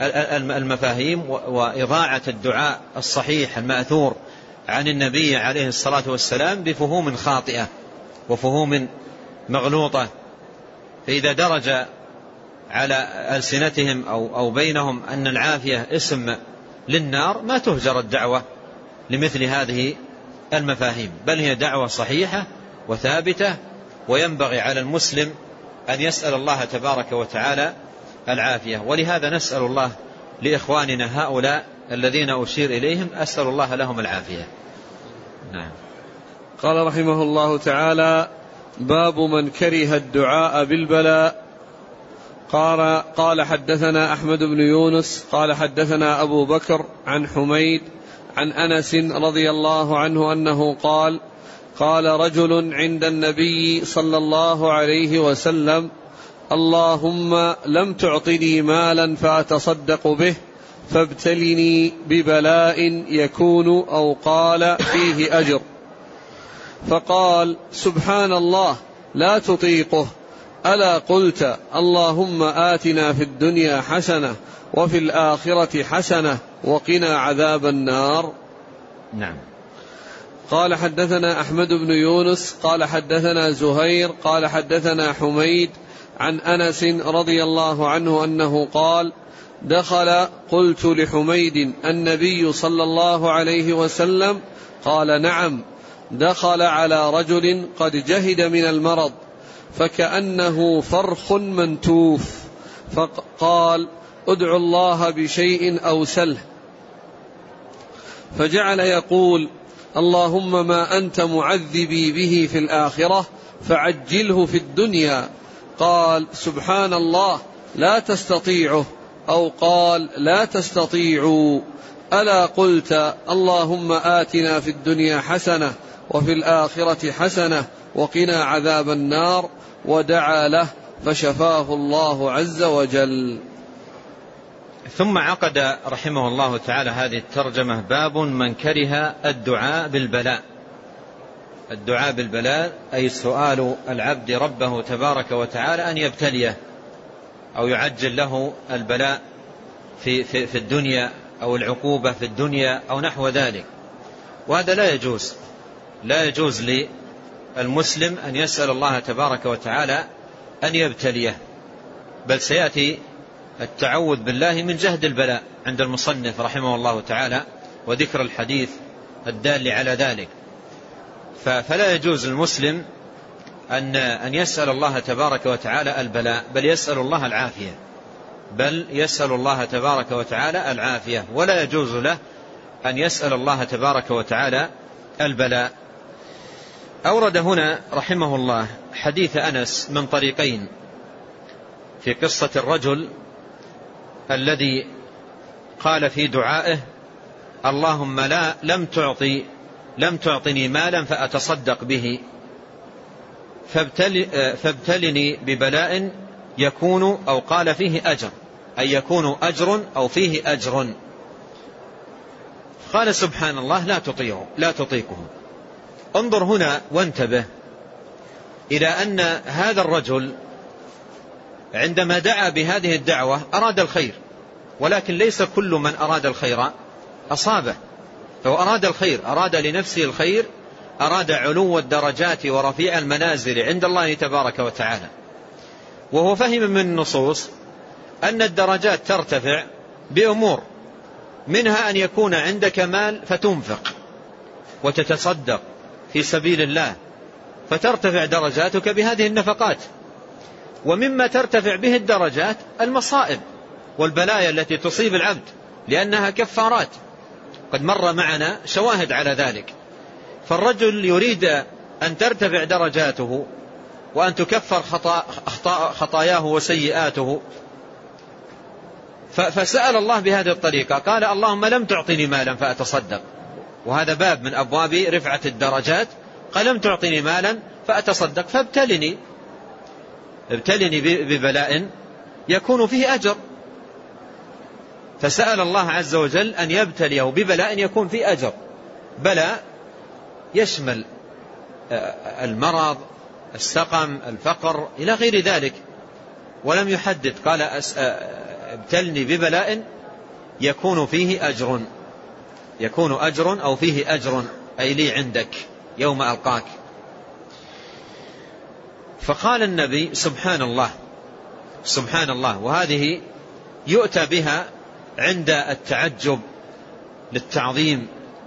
المفاهيم وإضاعة الدعاء الصحيح المأثور عن النبي عليه الصلاة والسلام بفهوم خاطئة وفهوم مغلوطة. فإذا درج على ألسنتهم أو بينهم أن العافية اسم للنار ما تهجر الدعوة لمثل هذه المفاهيم، بل هي دعوة صحيحة وثابتة، وينبغي على المسلم أن يسأل الله تبارك وتعالى العافية. ولهذا نسأل الله لإخواننا هؤلاء الذين أشير إليهم، أسأل الله لهم العافية. نعم. قال رحمه الله تعالى: باب من كره الدعاء بالبلاء. قال حدثنا أحمد بن يونس قال حدثنا أبو بكر عن حميد عن أنس رضي الله عنه أنه قال: قال رجل عند النبي صلى الله عليه وسلم: اللهم لم تعطني مالا فأتصدق به فابتلني ببلاء يكون أو قال فيه أجر. فقال: سبحان الله لا تطيقه، ألا قلت اللهم آتنا في الدنيا حسنة وفي الآخرة حسنة وقنا عذاب النار. نعم. قال حدثنا أحمد بن يونس قال حدثنا زهير قال حدثنا حميد عن أنس رضي الله عنه أنه قال: دخل قلت لحميد: النبي صلى الله عليه وسلم؟ قال: نعم. دخل على رجل قد جهد من المرض فكأنه فرخ منتوف، فقال: ادعوا الله بشيء أو سله. فجعل يقول: اللهم ما أنت معذبي به في الآخرة فعجله في الدنيا. قال: سبحان الله لا تستطيعه، أو قال: لا تستطيعوا، ألا قلت اللهم آتنا في الدنيا حسنة وفي الآخرة حسنة وقنا عذاب النار. ودعا له فشفاه الله عز وجل. ثم عقد رحمه الله تعالى هذه الترجمة: باب من كره الدعاء بالبلاء. الدعاء بالبلاء أي سؤال العبد ربه تبارك وتعالى أن يبتليه أو يعجل له البلاء في الدنيا أو العقوبة في الدنيا أو نحو ذلك. وهذا لا يجوز للمسلم أن يسأل الله تبارك وتعالى أن يبتليه، بل سيأتي التعوذ بالله من جهد البلاء عند المصنف رحمه الله تعالى وذكر الحديث الدال على ذلك. فلا يجوز المسلم أن يسأل الله تبارك وتعالى البلاء، بل يسأل الله العافية، ولا يجوز له أن يسأل الله تبارك وتعالى البلاء. أورد هنا رحمه الله حديث أنس من طريقين في قصة الرجل الذي قال في دعائه: اللهم لم تعطني مالا فأتصدق به فابتلني ببلاء يكون أو قال فيه أجر، أي يكون أجر أو فيه أجر. قال: سبحان الله لا تطيقه. انظر هنا وانتبه إلى أن هذا الرجل عندما دعا بهذه الدعوة أراد الخير، ولكن ليس كل من أراد الخير أصابه. فهو أراد الخير، أراد لنفسه الخير، أراد علو الدرجات ورفيع المنازل عند الله تبارك وتعالى، وهو فهم من النصوص أن الدرجات ترتفع بأمور، منها أن يكون عندك مال فتنفق وتتصدق في سبيل الله فترتفع درجاتك بهذه النفقات. ومما ترتفع به الدرجات المصائب والبلايا التي تصيب العبد، لأنها كفارات، قد مر معنا شواهد على ذلك. فالرجل يريد أن ترتفع درجاته وأن تكفر خطاياه وسيئاته، فسأل الله بهذه الطريقة. قال: اللهم لم تعطني مالا فأتصدق، وهذا باب من أبواب رفعة الدرجات. قال: لم تعطني مالا فأتصدق فابتلني ببلاء يكون فيه أجر. فسأل الله عز وجل أن يبتليه ببلاء يكون فيه أجر. بلاء يشمل المرض، السقم، الفقر، إلى غير ذلك، ولم يحدد. قال: ابتلني ببلاء يكون فيه أجر، يكون أجر أو فيه أجر، أي لي عندك يوم ألقاك. فقال النبي سبحان الله سبحان الله، وهذه يؤتى بها عند التعجب للتعظيم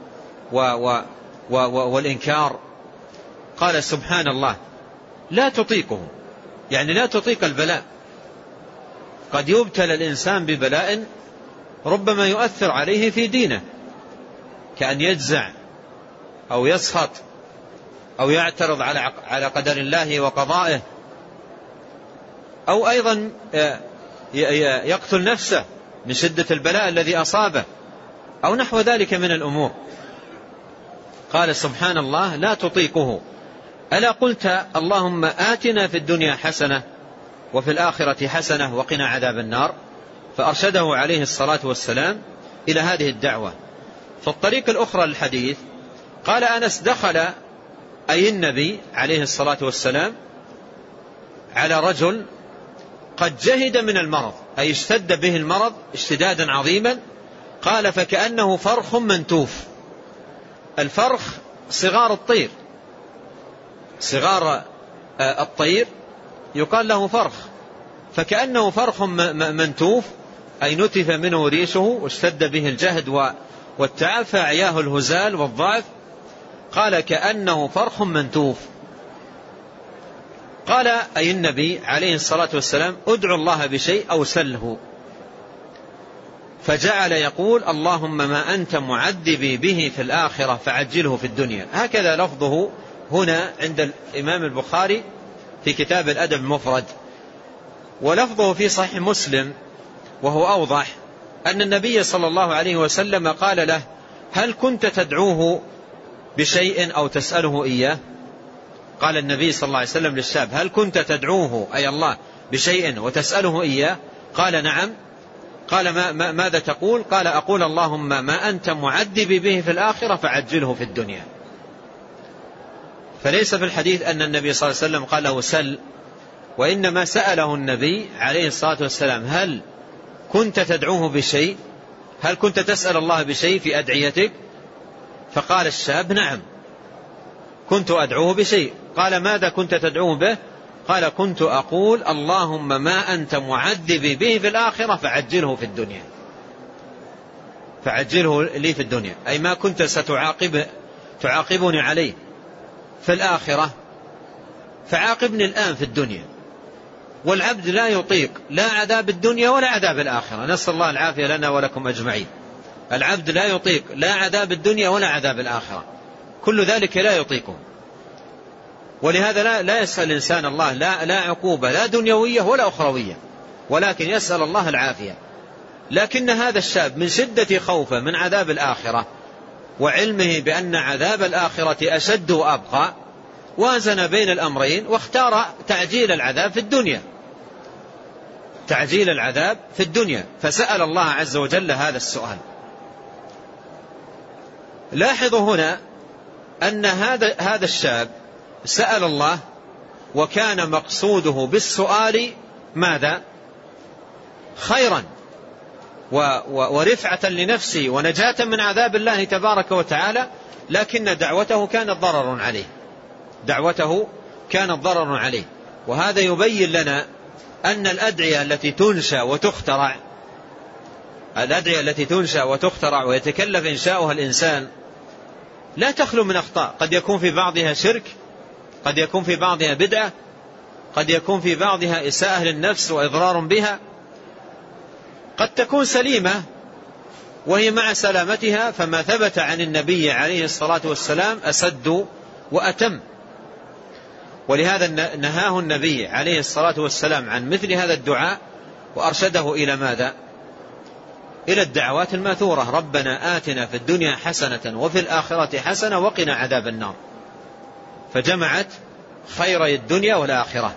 والإنكار. قال سبحان الله لا تطيقه، يعني لا تطيق البلاء. قد يبتلى الإنسان ببلاء ربما يؤثر عليه في دينه، كأن يجزع أو يسخط أو يعترض على قدر الله وقضائه، أو أيضا يقتل نفسه من شدة البلاء الذي أصابه، أو نحو ذلك من الأمور. قال سبحان الله لا تطيقه. ألا قلت اللهم آتنا في الدنيا حسنة وفي الآخرة حسنة وقنا عذاب النار؟ فأرشده عليه الصلاة والسلام إلى هذه الدعوة. في الطريق الأخرى للحديث قال أنس دخل أي النبي عليه الصلاة والسلام على رجل قد جهد من المرض، أي اشتد به المرض اشتدادا عظيما. قال فكأنه فرخ منتوف. الفرخ صغار الطير، صغار الطير يقال له فرخ. فكأنه فرخ منتوف، أي نتف منه ريشه واشتد به الجهد والتعب فأعياه الهزال والضعف. قال كأنه فرخ منتوف. قال أي النبي عليه الصلاة والسلام ادعو الله بشيء أو سله. فجعل يقول اللهم ما أنت معذبي به في الآخرة فعجله في الدنيا. هكذا لفظه هنا عند الإمام البخاري في كتاب الأدب المفرد. ولفظه في صحيح مسلم وهو أوضح أن النبي صلى الله عليه وسلم قال له هل كنت تدعوه بشيء أو تسأله إياه؟ قال النبي صلى الله عليه وسلم للشاب هل كنت تدعوه أي الله بشيء وتسأله إياه؟ قال نعم. قال ماذا تقول؟ قال أقول اللهم ما أنت معذب به في الآخرة فعجله في الدنيا. فليس في الحديث أن النبي صلى الله عليه وسلم قال له سل، وإنما سأله النبي عليه الصلاة والسلام هل كنت تدعوه بشيء؟ هل كنت تسأل الله بشيء في أدعيتك؟ فقال الشاب نعم كنت أدعوه بشيء. قال ماذا كنت تدعوه به؟ قال كنت أقول اللهم ما أنت معذب به في الآخرة فعجله في الدنيا، فعجله لي في الدنيا، أي ما كنت تعاقبني عليه في الآخرة فعاقبني الآن في الدنيا. والعبد لا يطيق لا عذاب الدنيا ولا عذاب الآخرة، نسأل الله العافية لنا ولكم أجمعين. العبد لا يطيق لا عذاب الدنيا ولا عذاب الآخرة، كل ذلك لا يطيقه. ولهذا لا يسأل الإنسان الله لا عقوبة لا دنيوية ولا أخروية، ولكن يسأل الله العافية. لكن هذا الشاب من شدة خوفه من عذاب الآخرة وعلمه بأن عذاب الآخرة أشد وأبقى وازن بين الأمرين واختار تعجيل العذاب في الدنيا، تعجيل العذاب في الدنيا، فسأل الله عز وجل هذا السؤال. لاحظوا هنا أن هذا الشاب سأل الله وكان مقصوده بالسؤال ماذا؟ خيرا ورفعة لنفسه ونجاة من عذاب الله تبارك وتعالى، لكن دعوته كانت ضرر عليه، دعوته كانت ضرر عليه. وهذا يبين لنا أن الأدعية التي تنشأ وتخترع، الأدعية التي تنشأ وتخترع ويتكلف إنشاؤها الإنسان لا تخلو من أخطاء. قد يكون في بعضها شرك، قد يكون في بعضها بدعة، قد يكون في بعضها إساءة للنفس وإضرار بها، قد تكون سليمة وهي مع سلامتها فما ثبت عن النبي عليه الصلاة والسلام أسد وأتم. ولهذا نهاه النبي عليه الصلاة والسلام عن مثل هذا الدعاء وأرشده إلى ماذا؟ إلى الدعوات الماثورة ربنا آتنا في الدنيا حسنة وفي الآخرة حسنة وقنا عذاب النار، فجمعت خيري الدنيا والآخرة.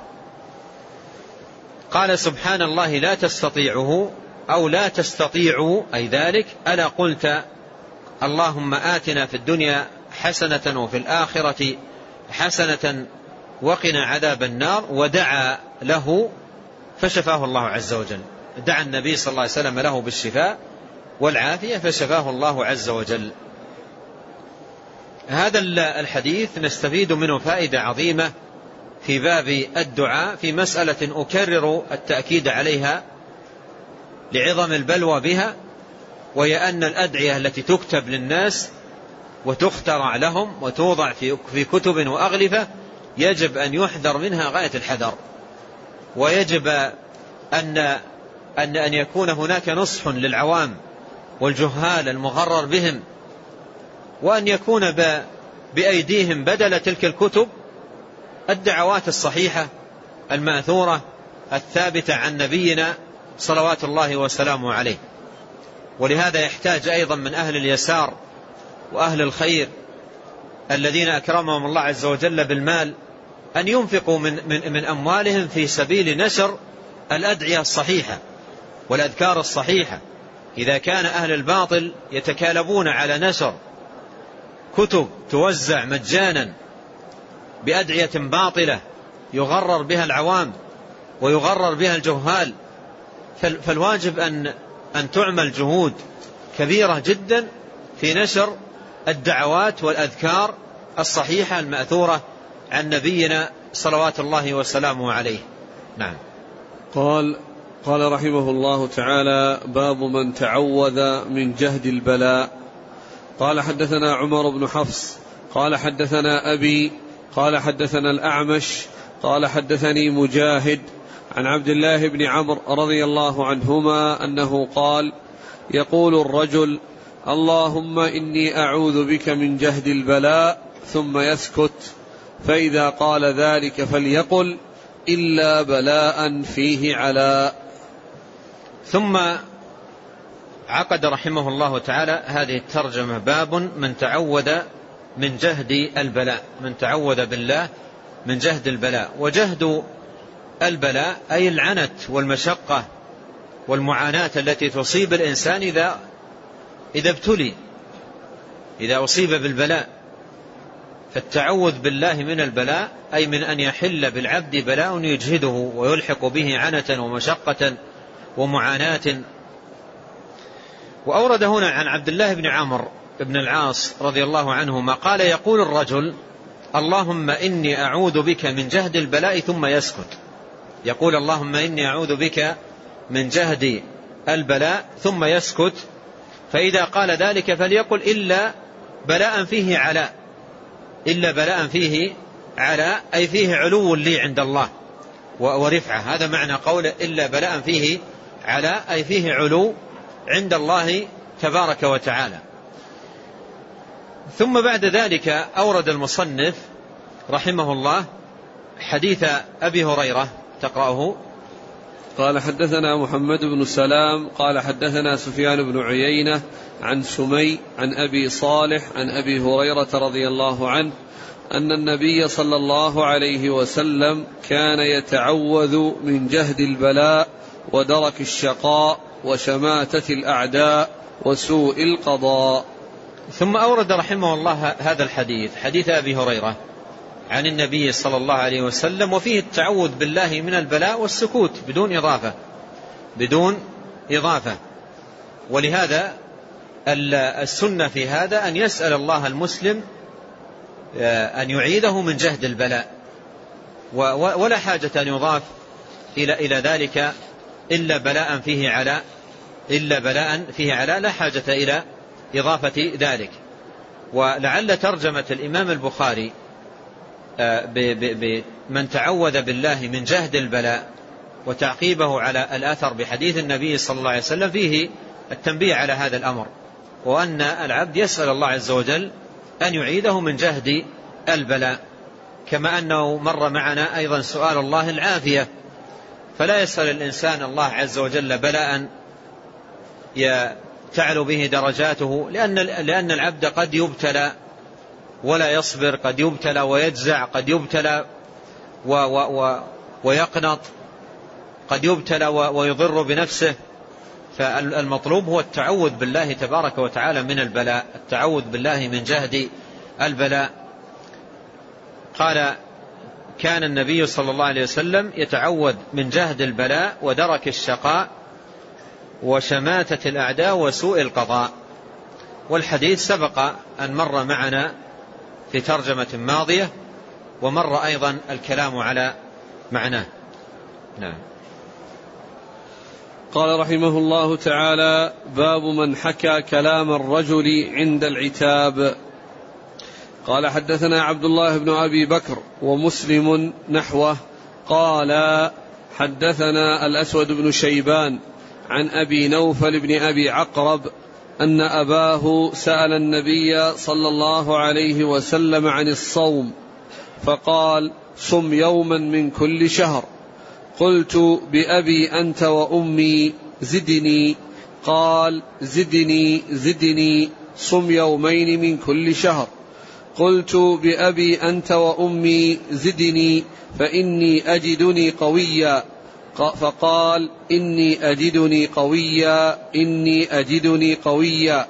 قال سبحان الله لا تستطيعه أو لا تستطيعوا أي ذلك. ألا قلت اللهم آتنا في الدنيا حسنة وفي الآخرة حسنة وقنا عذاب النار؟ ودعا له فشفاه الله عز وجل. دعا النبي صلى الله عليه وسلم له بالشفاء والعافية فشفاه الله عز وجل. هذا الحديث نستفيد منه فائدة عظيمة في باب الدعاء في مسألة أكرر التأكيد عليها لعظم البلوى بها، وهي أن الأدعية التي تكتب للناس وتخترع لهم وتوضع في كتب وأغلفة يجب أن يحذر منها غاية الحذر، ويجب أن يكون هناك نصح للعوام والجهال المغرر بهم، وأن يكون بأيديهم بدل تلك الكتب الدعوات الصحيحة المأثورة الثابتة عن نبينا صلوات الله وسلامه عليه. ولهذا يحتاج أيضا من أهل اليسار وأهل الخير الذين أكرمهم الله عز وجل بالمال أن ينفقوا من أموالهم في سبيل نشر الأدعية الصحيحة والأذكار الصحيحة. إذا كان أهل الباطل يتكالبون على نشر كتب توزع مجانا بأدعية باطلة يغرر بها العوام ويغرر بها الجهال، فالواجب أن تعمل جهود كبيرة جدا في نشر الدعوات والأذكار الصحيحة المأثورة عن نبينا صلوات الله وسلامه عليه. نعم. قال رحمه الله تعالى: باب من تعوذ من جهد البلاء. قال: حدثنا عمر بن حفص قال: حدثنا أبي قال: حدثنا الأعمش قال: حدثني مجاهد عن عبد الله بن عمرو رضي الله عنهما أنه قال: يقول الرجل: اللهم إني أعوذ بك من جهد البلاء، ثم يسكت، فإذا قال ذلك فليقل: إلا بلاء فيه علاء. ثم عقد رحمه الله تعالى هذه الترجمة: باب من تعوذ من جهد البلاء، من تعوذ بالله من جهد البلاء. وجهد البلاء أي العنت والمشقة والمعاناة التي تصيب الإنسان إذا ابتلي، إذا أصيب بالبلاء. فالتعوذ بالله من البلاء أي من أن يحل بالعبد بلاء يجهده ويلحق به عنة ومشقة ومعاناة. وأورد هنا عن عبد الله بن عمرو بن العاص رضي الله عنهما قال: يقول الرجل: اللهم إني أعوذ بك من جهد البلاء، ثم يسكت. يقول: اللهم إني أعوذ بك من جهد البلاء، ثم يسكت، فإذا قال ذلك فليقل: إلا بلاء فيه علاء. إلا بلاء فيه علاء أي فيه علو لي عند الله ورفعة. هذا معنى قول إلا بلاء فيه علاء أي فيه علو عند الله تبارك وتعالى. ثم بعد ذلك أورد المصنف رحمه الله حديث أبي هريرة، تقرأه. قال: حدثنا محمد بن سلام قال: حدثنا سفيان بن عيينة عن سمي عن أبي صالح عن أبي هريرة رضي الله عنه أن النبي صلى الله عليه وسلم كان يتعوذ من جهد البلاء ودرك الشقاء وشماتة الأعداء وسوء القضاء. ثم أورد رحمه الله هذا الحديث، حديث أبي هريرة عن النبي صلى الله عليه وسلم، وفيه التعوذ بالله من البلاء والسكوت بدون إضافة. ولهذا السنة في هذا أن يسأل الله المسلم أن يعيده من جهد البلاء، ولا حاجة أن يضاف إلى ذلك إلا بلاء فيه علاء. إلا بلاء فيه علاء، لا حاجة إلى إضافة ذلك. ولعل ترجمة الإمام البخاري بمن تعوذ بالله من جهد البلاء وتعقيبه على الأثر بحديث النبي صلى الله عليه وسلم فيه التنبيه على هذا الأمر، وأن العبد يسأل الله عز وجل أن يعيده من جهد البلاء، كما أنه مر معنا أيضا سؤال الله العافية. فلا يسأل الإنسان الله عز وجل بلاء تعلو به درجاته، لأن العبد قد يبتلى ولا يصبر، قد يبتلى ويجزع، قد يبتلى ويقنط، قد يبتلى ويضر بنفسه. فالمطلوب هو التعوذ بالله تبارك وتعالى من البلاء، التعوذ بالله من جهد البلاء. قال: كان النبي صلى الله عليه وسلم يتعوذ من جهد البلاء ودرك الشقاء وشماتة الأعداء وسوء القضاء. والحديث سبق أن مر معنا في ترجمة ماضية، ومر أيضا الكلام على معناه. نعم. قال رحمه الله تعالى: باب من حكى كلام الرجل عند العتاب. قال: حدثنا عبد الله بن أبي بكر ومسلم نحوه. قال: حدثنا الأسود بن شيبان عن أبي نوفل بن أبي عقرب أن أباه سأل النبي صلى الله عليه وسلم عن الصوم فقال: صم يوما من كل شهر. قلت: بأبي أنت وأمي زدني. قال: زدني صم يومين من كل شهر. قلت: بأبي أنت وأمي زدني فإني أجدني قويا. فقال: إني أجدني قويا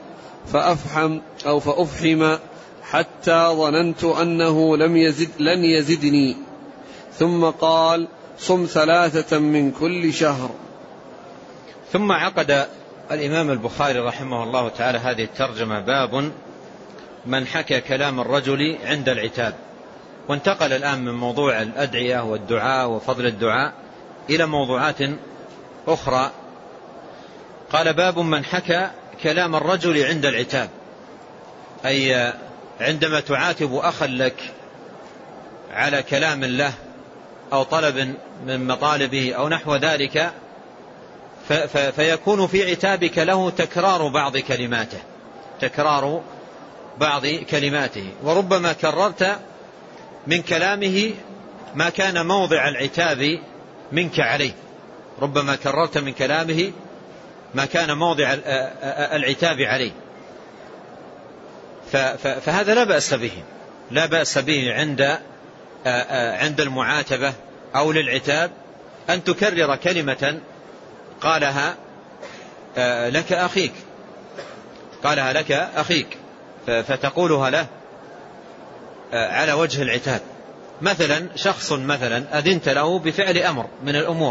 فأفحم حتى ظننت أنه لن يزدني. ثم قال: صم 3 من كل شهر. ثم عقد الإمام البخاري رحمه الله تعالى هذه الترجمة: باب من حكى كلام الرجل عند العتاب. وانتقل الآن من موضوع الأدعية والدعاء وفضل الدعاء إلى موضوعات أخرى. قال: باب من حكى كلام الرجل عند العتاب، أي عندما تعاتب أخا لك على كلام له أو طلب من مطالبه أو نحو ذلك، فيكون في عتابك له تكرار بعض كلماته، وربما كررت من كلامه ما كان موضع العتاب منك عليه، ربما كررت من كلامه ما كان موضع العتاب عليه. فهذا لا بأس به عند المعاتبة أو للعتاب أن تكرر كلمة قالها لك أخيك فتقولها له على وجه العتاب. مثلا شخص أذنت له بفعل أمر من الأمور،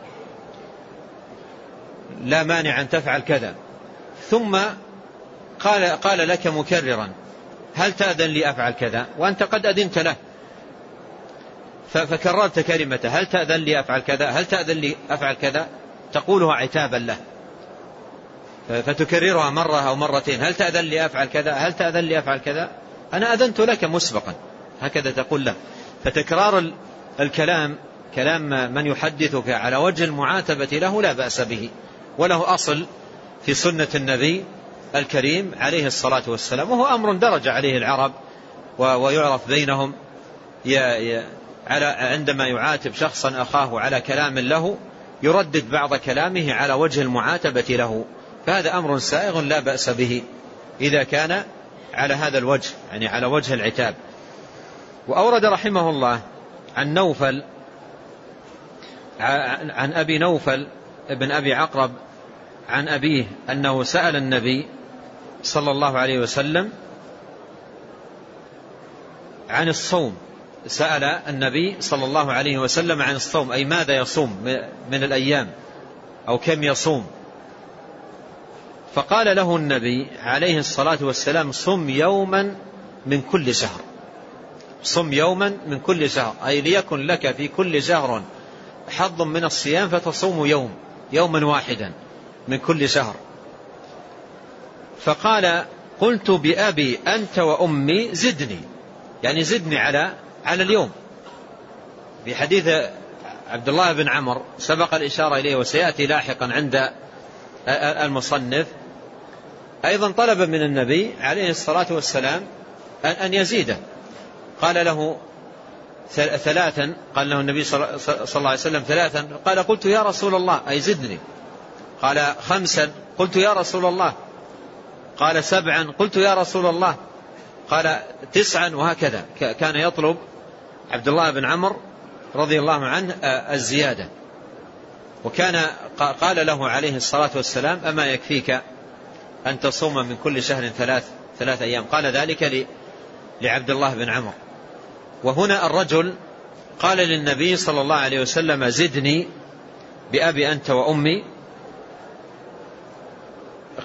لا مانع أن تفعل كذا، ثم قال لك مكررا: هل تأذن لي أفعل كذا؟ وأنت قد أذنت له، فكررت كلمة هل تأذن لي أفعل كذا، هل تأذن لي أفعل كذا، تقولها عتابا له، فتكررها مرة أو مرتين: هل تأذن لي أفعل كذا، هل تأذن لي أفعل كذا، أنا أذنت لك مسبقا، هكذا تقول له. فتكرار الكلام، كلام من يحدثك على وجه المعاتبة له، لا بأس به، وله أصل في سنة النبي الكريم عليه الصلاة والسلام، وهو أمر درج عليه العرب ويعرف بينهم عندما يعاتب شخصا أخاه على كلام له يردد بعض كلامه على وجه المعاتبة له، فهذا أمر سائغ لا بأس به إذا كان على هذا الوجه، يعني على وجه العتاب. وأورد رحمه الله عن أبي نوفل ابن أبي عقرب عن أبيه أنه سأل النبي صلى الله عليه وسلم عن الصوم، سأل النبي صلى الله عليه وسلم عن الصوم، أي ماذا يصوم من الأيام أو كم يصوم. فقال له النبي عليه الصلاة والسلام: صم يوما من كل شهر. صم يوما من كل شهر، أي ليكن لك في كل شهر حظ من الصيام فتصوم يوما واحدا من كل شهر. فقال: قلت: بأبي أنت وأمي زدني، يعني زدني على اليوم. في حديث عبد الله بن عمر سبق الإشارة إليه وسيأتي لاحقا عند المصنف، أيضا طلب من النبي عليه الصلاة والسلام أن يزيده. قال له 3، قال له النبي صلى الله عليه وسلم 3، قال: قلت يا رسول الله، أي زدني. قال: 5، قلت يا رسول الله. قال: 7، قلت يا رسول الله. قال: 9، وهكذا كان يطلب عبد الله بن عمر رضي الله عنه الزيادة. وكان قال له عليه الصلاة والسلام: أما يكفيك أن تصوم من كل شهر 3 أيام؟ قال ذلك لعبد الله بن عمر. وهنا الرجل قال للنبي صلى الله عليه وسلم: زدني بأبي أنت وأمي،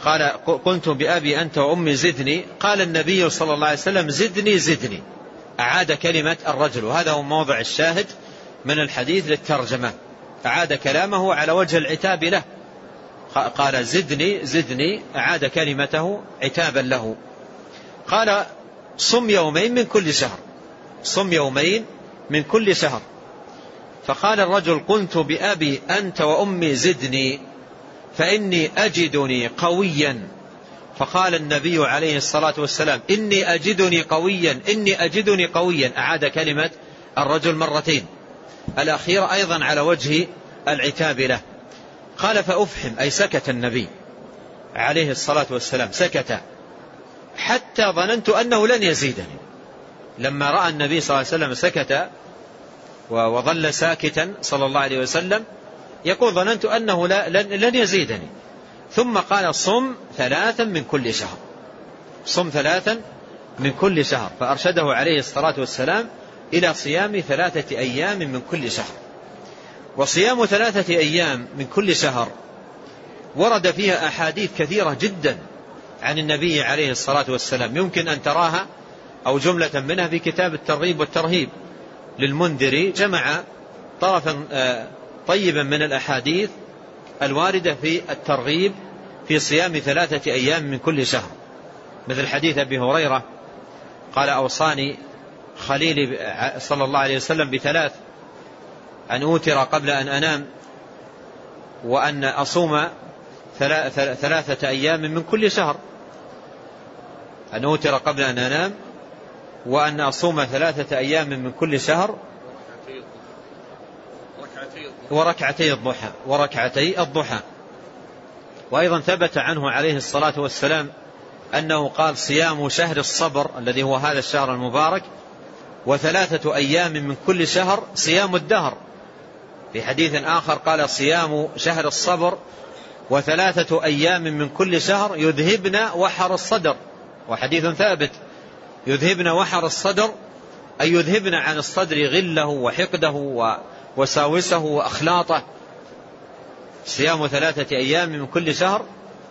قال قلت بأبي أنت وأمي زدني، قال النبي صلى الله عليه وسلم زدني زدني، أعاد كلمة الرجل، وهذا هو موضع الشاهد من الحديث للترجمة، أعاد كلامه على وجه العتاب له، قال زدني زدني، أعاد كلمته عتابا له. قال صم يومين من كل شهر، صم يومين من كل شهر. فقال الرجل قلت بأبي أنت وأمي زدني فإني أجدني قويا. فقال النبي عليه الصلاة والسلام إني أجدني قويا، إني أجدني قويا، أعاد كلمة الرجل مرتين، الأخيرة أيضا على وجه العتاب له. قال فأفحم، أي سكت النبي عليه الصلاة والسلام، سكت حتى ظننت أنه لن يزيدني. لما رأى النبي صلى الله عليه وسلم سكت وظل ساكتا صلى الله عليه وسلم يقول ظننت أنه لن يزيدني. ثم قال صم 3 من كل شهر، صم 3 من كل شهر. فأرشده عليه الصلاة والسلام إلى صيام 3 أيام من كل شهر. وصيام 3 أيام من كل شهر ورد فيها أحاديث كثيرة جدا عن النبي عليه الصلاة والسلام، يمكن أن تراها أو جملة منها في كتاب الترغيب والترهيب للمنذري، جمع طرفا طيبا من الأحاديث الواردة في الترغيب في صيام 3 أيام من كل شهر، مثل حديث أبي هريرة قال أوصاني خليلي صلى الله عليه وسلم ب3: أن أوتر قبل أن أنام، وأن أصوم 3 أيام من كل شهر. أن أوتر قبل أن أنام، وأن أصوم 3 أيام من كل شهر، وركعتي الضحى. وأيضا ثبت عنه عليه الصلاة والسلام أنه قال صيام شهر الصبر الذي هو هذا الشهر المبارك، و3 أيام من كل شهر صيام الدهر. في حديث آخر قال صيام شهر الصبر و3 أيام من كل شهر يذهبن وحر الصدر. وحديث ثابت يذهبن وحر الصدر، أي يذهبن عن الصدر غله وحقده وساوسه وأخلاطه. صيام 3 أيام من كل شهر،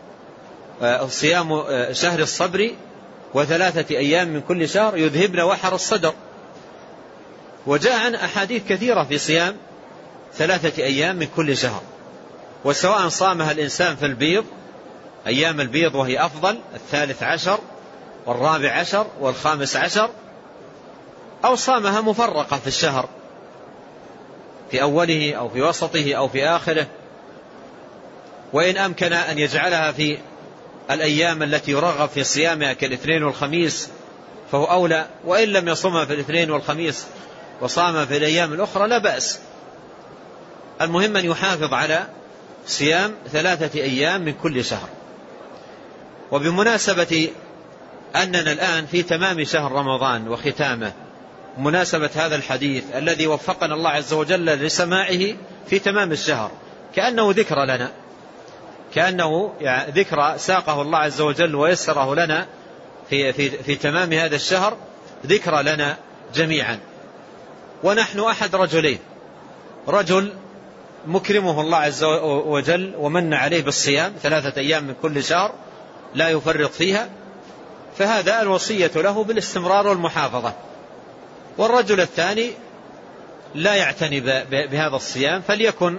صيام شهر الصبر و3 أيام من كل شهر يذهبن وحر الصدر. وجاء عن أحاديث كثيرة في صيام 3 أيام من كل شهر، وسواء صامها الإنسان في البيض، أيام البيض وهي أفضل، 13 و14 و15، أو صامها مفرقة في الشهر في أوله أو في وسطه أو في آخره. وإن أمكن أن يجعلها في الأيام التي يرغب في صيامها كالاثنين والخميس فهو أولى، وإن لم يصومها في الاثنين والخميس وصامها في الأيام الأخرى لا بأس. المهم أن يحافظ على صيام 3 أيام من كل شهر. وبمناسبة أننا الآن في تمام شهر رمضان وختامه، مناسبة هذا الحديث الذي وفقنا الله عز وجل لسماعه في تمام الشهر، كأنه ذكر لنا، كأنه ذكر ساقه الله عز وجل ويسره لنا في تمام هذا الشهر، ذكر لنا جميعا. ونحن أحد رجلين: رجل مكرمه الله عز وجل ومن عليه بالصيام 3 أيام من كل شهر لا يفرط فيها، فهذا الوصية له بالاستمرار والمحافظة. والرجل الثاني لا يعتني بهذا الصيام، فليكن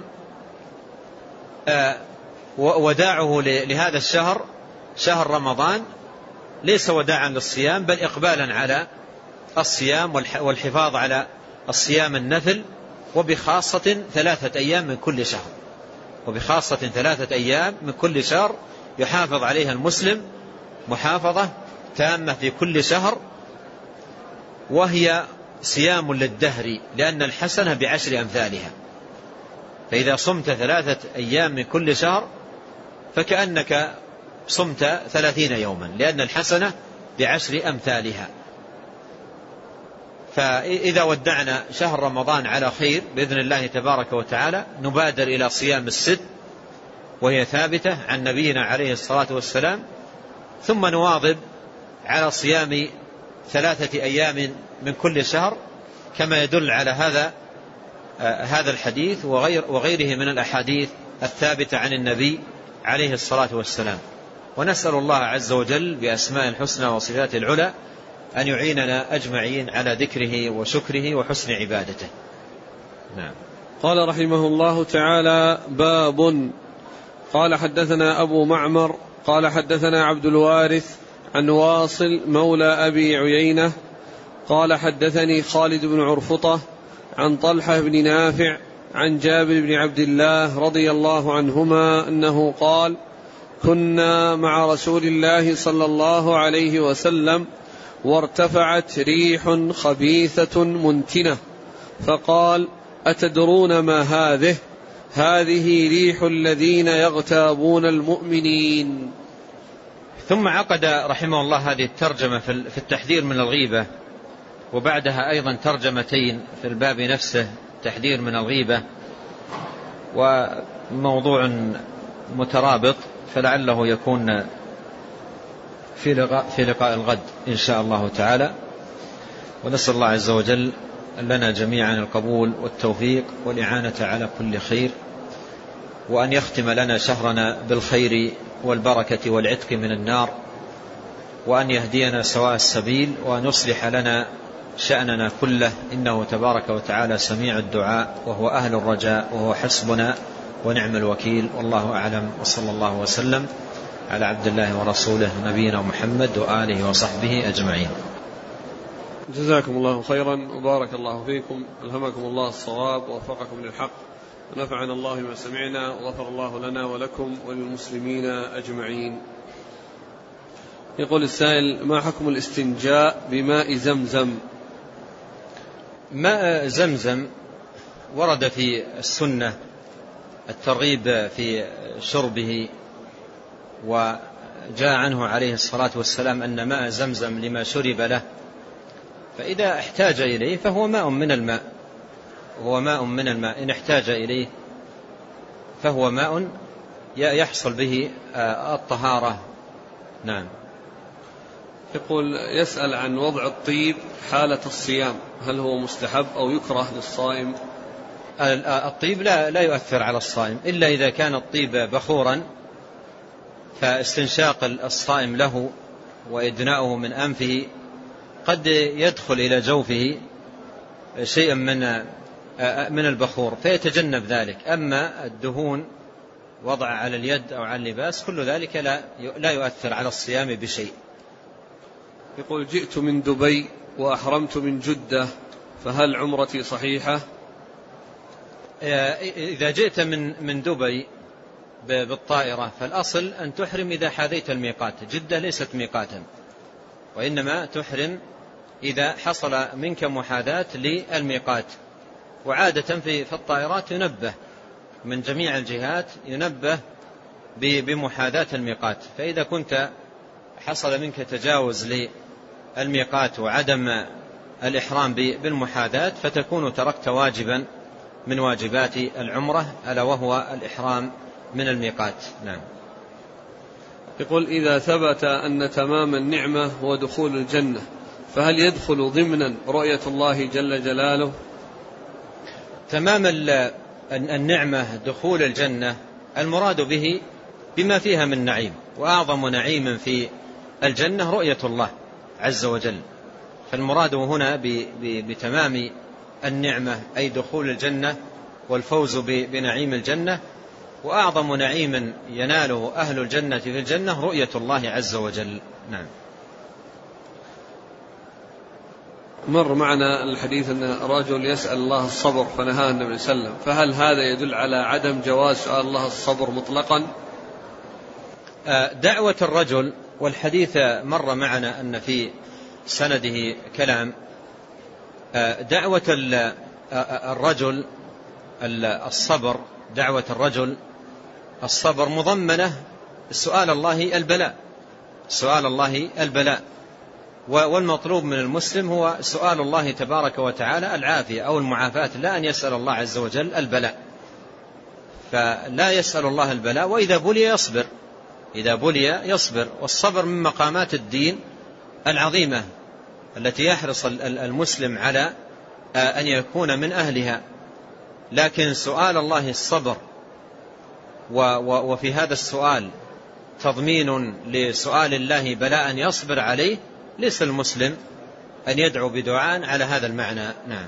وداعه لهذا الشهر، شهر رمضان، ليس وداعا للصيام بل إقبالا على الصيام والحفاظ على الصيام النفل، وبخاصة 3 أيام من كل شهر، وبخاصة 3 أيام من كل شهر يحافظ عليها المسلم محافظة تامة في كل شهر، وهي صيام للدهر، لأن الحسنة ب10 أمثالها. فإذا صمت 3 أيام من كل شهر فكأنك صمت 30 يوما، لأن الحسنة ب10 أمثالها. فإذا ودعنا شهر رمضان على خير بإذن الله تبارك وتعالى، نبادر إلى صيام الست، وهي ثابتة عن نبينا عليه الصلاة والسلام، ثم نواظب على صيام 3 أيام من كل شهر كما يدل على هذا الحديث وغيره من الأحاديث الثابتة عن النبي عليه الصلاة والسلام. ونسأل الله عز وجل بأسماء الحسنى وصفاته العلى أن يعيننا أجمعين على ذكره وشكره وحسن عبادته. نعم. قال رحمه الله تعالى: باب. قال حدثنا أبو معمر قال حدثنا عبد الوارث عن واصل مولى أبي عيينة قال حدثني خالد بن عرفطة عن طلحة بن نافع عن جابر بن عبد الله رضي الله عنهما أنه قال: كنا مع رسول الله صلى الله عليه وسلم وارتفعت ريح خبيثة منتنة فقال: أتدرون ما هذه؟ هذه ريح الذين يغتابون المؤمنين. ثم عقد رحمه الله هذه الترجمة في التحذير من الغيبة، وبعدها أيضا ترجمتين في الباب نفسه، تحذير من الغيبة وموضوع مترابط، فلعله يكون في لقاء الغد إن شاء الله تعالى. ونسأل الله عز وجل لنا جميعا القبول والتوفيق والإعانة على كل خير، وأن يختم لنا شهرنا بالخير والبركة والعتق من النار، وأن يهدينا سواء السبيل، وأن يصلح لنا شأننا كله، إنه تبارك وتعالى سميع الدعاء وهو أهل الرجاء وهو حسبنا ونعم الوكيل. والله أعلم، وصلى الله وسلم على عبد الله ورسوله نبينا محمد وآله وصحبه أجمعين. جزاكم الله خيرا وبارك الله فيكم، ألهمكم الله الصواب ووفقكم للحق، ونفعنا الله ما سمعنا، وغفر الله لنا ولكم وللمسلمين أجمعين. يقول السائل: ما حكم الاستنجاء بماء زمزم؟ ماء زمزم ورد في السنة الترغيب في شربه، وجاء عنه عليه الصلاة والسلام أن ماء زمزم لما شرب له، فإذا احتاج إليه فهو ماء من الماء، هو ماء من الماء، إن احتاج إليه فهو ماء يحصل به الطهارة. نعم. يقول: يسأل عن وضع الطيب حالة الصيام، هل هو مستحب أو يكره للصائم؟ الطيب لا يؤثر على الصائم، إلا إذا كان الطيب بخورا، فاستنشاق الصائم له وإدناؤه من أنفه قد يدخل إلى جوفه شيئا من البخور فيتجنب ذلك. أما الدهون وضع على اليد أو على اللباس كل ذلك لا يؤثر على الصيام بشيء. يقول: جئت من دبي وأحرمت من جدة، فهل عمرتي صحيحة؟ إذا جئت من دبي بالطائرة فالأصل أن تحرم إذا حاذيت الميقات. جدة ليست ميقاتا، وإنما تحرم إذا حصل منك محاذاة للميقات. وعادة في الطائرات ينبه من جميع الجهات، ينبه بمحاذاة الميقات، فإذا كنت حصل منك تجاوز للميقات وعدم الإحرام بالمحاذاة فتكون تركت واجبا من واجبات العمرة، ألا وهو الإحرام من الميقات. نعم. يقول: إذا ثبت أن تمام النعمة هو دخول الجنة، فهل يدخل ضمنا رؤية الله جل جلاله؟ تمام النعمة دخول الجنة المراد به بما فيها من نعيم، وأعظم نعيم في الجنة رؤية الله عز وجل، فالمراد هنا بتمام النعمة أي دخول الجنة والفوز بنعيم الجنة، وأعظم نعيم يناله أهل الجنة في الجنة رؤية الله عز وجل. نعم. مر معنا الحديث أن رجل يسأل الله الصبر فنهاه النبي صلى الله عليه وسلم، فهل هذا يدل على عدم جواز سؤال الله الصبر مطلقا؟ دعوة الرجل، والحديث مر معنا أن في سنده كلام، دعوة الرجل الصبر، دعوة الرجل الصبر مضمنة سؤال الله البلاء، سؤال الله البلاء، والمطلوب من المسلم هو سؤال الله تبارك وتعالى العافية أو المعافاة، لا أن يسأل الله عز وجل البلاء، فلا يسأل الله البلاء، وإذا بلي يصبر، إذا بلي يصبر. والصبر من مقامات الدين العظيمة التي يحرص المسلم على أن يكون من أهلها، لكن سؤال الله الصبر، وفي هذا السؤال تضمين لسؤال الله بلاء يصبر عليه، ليس المسلم أن يدعو بدعاء على هذا المعنى. نعم.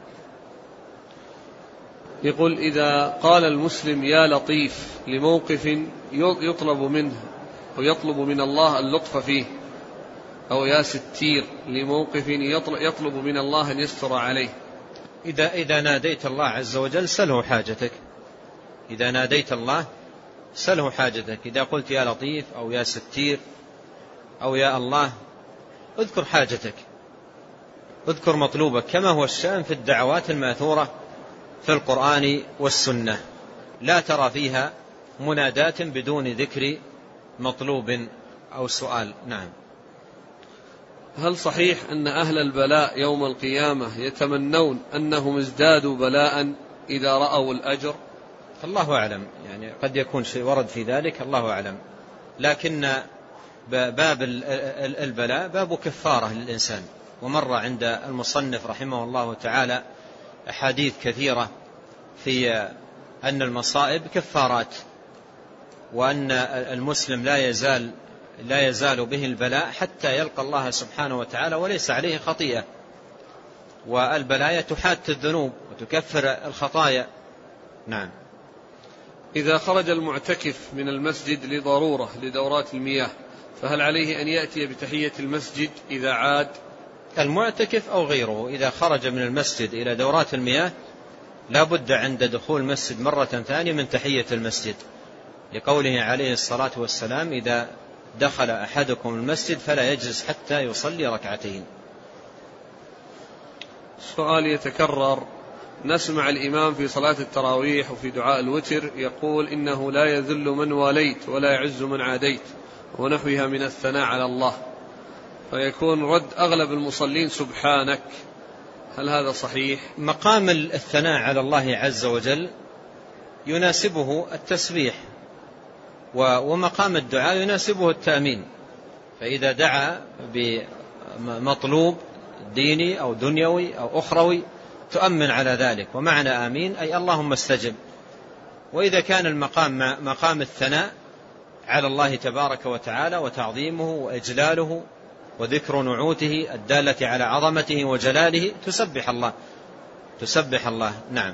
يقول: إذا قال المسلم يا لطيف لموقف يطلب منه أو يطلب من الله اللطف فيه، أو يا ستير لموقف يطلب من الله أن يستر عليه، إذا ناديت الله عز وجل سله حاجتك. إذا ناديت الله سله حاجتك. إذا قلت يا لطيف أو يا ستير أو يا الله، اذكر حاجتك، اذكر مطلوبك، كما هو الشأن في الدعوات الماثورة في القرآن والسنة، لا ترى فيها منادات بدون ذكر مطلوب أو سؤال. نعم. هل صحيح أن أهل البلاء يوم القيامة يتمنون أنهم ازدادوا بلاء إذا رأوا الأجر؟ الله أعلم، يعني قد يكون شيء ورد في ذلك، الله أعلم. لكن باب البلاء باب كفارة للإنسان، ومر عند المصنف رحمه الله تعالى أحاديث كثيرة في أن المصائب كفارات، وأن المسلم لا يزال به البلاء حتى يلقى الله سبحانه وتعالى وليس عليه خطيئة، والبلايا تحات الذنوب وتكفر الخطايا. نعم. إذا خرج المعتكف من المسجد لضرورة لدورات المياه، فهل عليه أن يأتي بتحية المسجد إذا عاد؟ المعتكف أو غيره إذا خرج من المسجد إلى دورات المياه لا بد عند دخول المسجد مرة ثانية من تحية المسجد، لقوله عليه الصلاة والسلام: إذا دخل أحدكم المسجد فلا يجلس حتى يصلي ركعتين. سؤال يتكرر: نسمع الإمام في صلاة التراويح وفي دعاء الوتر يقول: إنه لا يذل من واليت ولا يعز من عاديت، ونحوها من الثناء على الله، فيكون رد أغلب المصلين سبحانك، هل هذا صحيح؟ مقام الثناء على الله عز وجل يناسبه التسبيح، ومقام الدعاء يناسبه التأمين، فإذا دعا بمطلوب ديني أو دنيوي أو أخروي تؤمن على ذلك، ومعنى آمين أي اللهم استجب. وإذا كان المقام مقام الثناء على الله تبارك وتعالى وتعظيمه وإجلاله وذكر نعوته الدالة على عظمته وجلاله تسبح الله. نعم.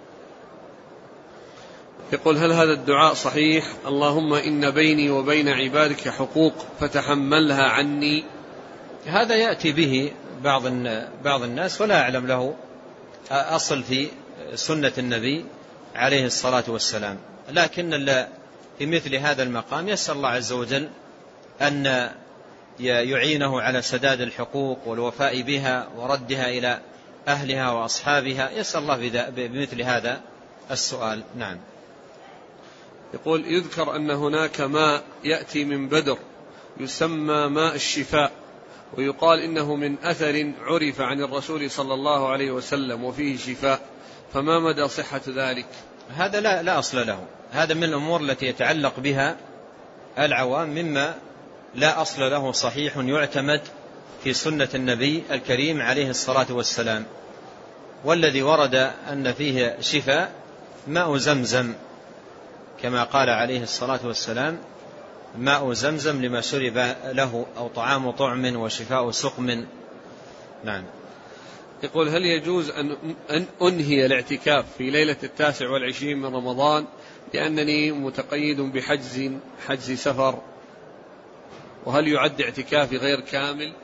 يقول: هل هذا الدعاء صحيح؟ اللهم إن بيني وبين عبادك حقوق فتحملها عني. هذا يأتي به بعض الناس ولا أعلم له أصل في سنة النبي عليه الصلاة والسلام، لكن في مثل هذا المقام يسأل الله عز وجل أن يعينه على سداد الحقوق والوفاء بها وردها إلى أهلها وأصحابها، يسأل الله بمثل هذا السؤال. نعم. يقول: يذكر أن هناك ماء يأتي من بدر يسمى ماء الشفاء، ويقال إنه من أثر عرف عن الرسول صلى الله عليه وسلم وفيه شفاء، فما مدى صحة ذلك؟ هذا لا أصل له، هذا من الأمور التي يتعلق بها العوام، مما لا أصل له صحيح يعتمد في سنة النبي الكريم عليه الصلاة والسلام. والذي ورد أن فيه شفاء ماء زمزم، كما قال عليه الصلاة والسلام: ماء زمزم لما شرب له، أو طعام طعم وشفاء سقم. نعم. يقول: هل يجوز أن أنهي الاعتكاف في ليلة 29 من رمضان لأنني متقيد حجز سفر، وهل يعد اعتكافي غير كامل؟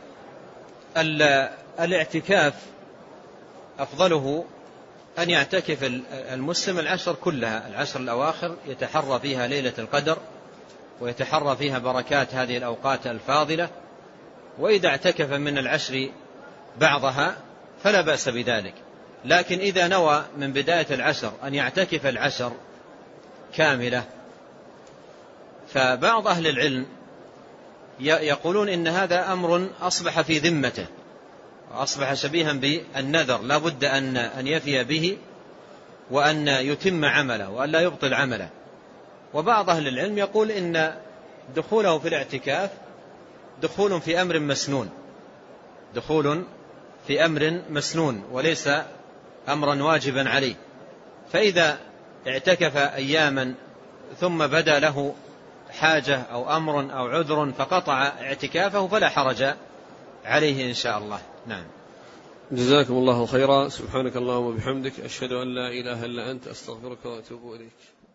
الاعتكاف أفضله أن يعتكف المسلم العشر كلها، العشر الأواخر يتحرى فيها ليلة القدر ويتحرى فيها بركات هذه الأوقات الفاضلة، وإذا اعتكف من العشر بعضها فلا بأس بذلك. لكن إذا نوى من بداية العشر أن يعتكف العشر كاملة، فبعض أهل العلم يقولون إن هذا أمر أصبح في ذمته وأصبح شبيها بالنذر، لا بد أن يفي به وأن يتم عمله وأن لا يبطل عمله. وبعض أهل العلم يقول إن دخوله في الاعتكاف دخول في أمر مسنون وليس أمرا واجبا عليه، فإذا اعتكف أياما ثم بدا له حاجة أو أمر أو عذر فقطع اعتكافه فلا حرج عليه إن شاء الله. نعم. جزاكم الله خيرا. سبحانك اللهم وبحمدك، أشهد أن لا إله إلا أنت، أستغفرك وأتوب إليك.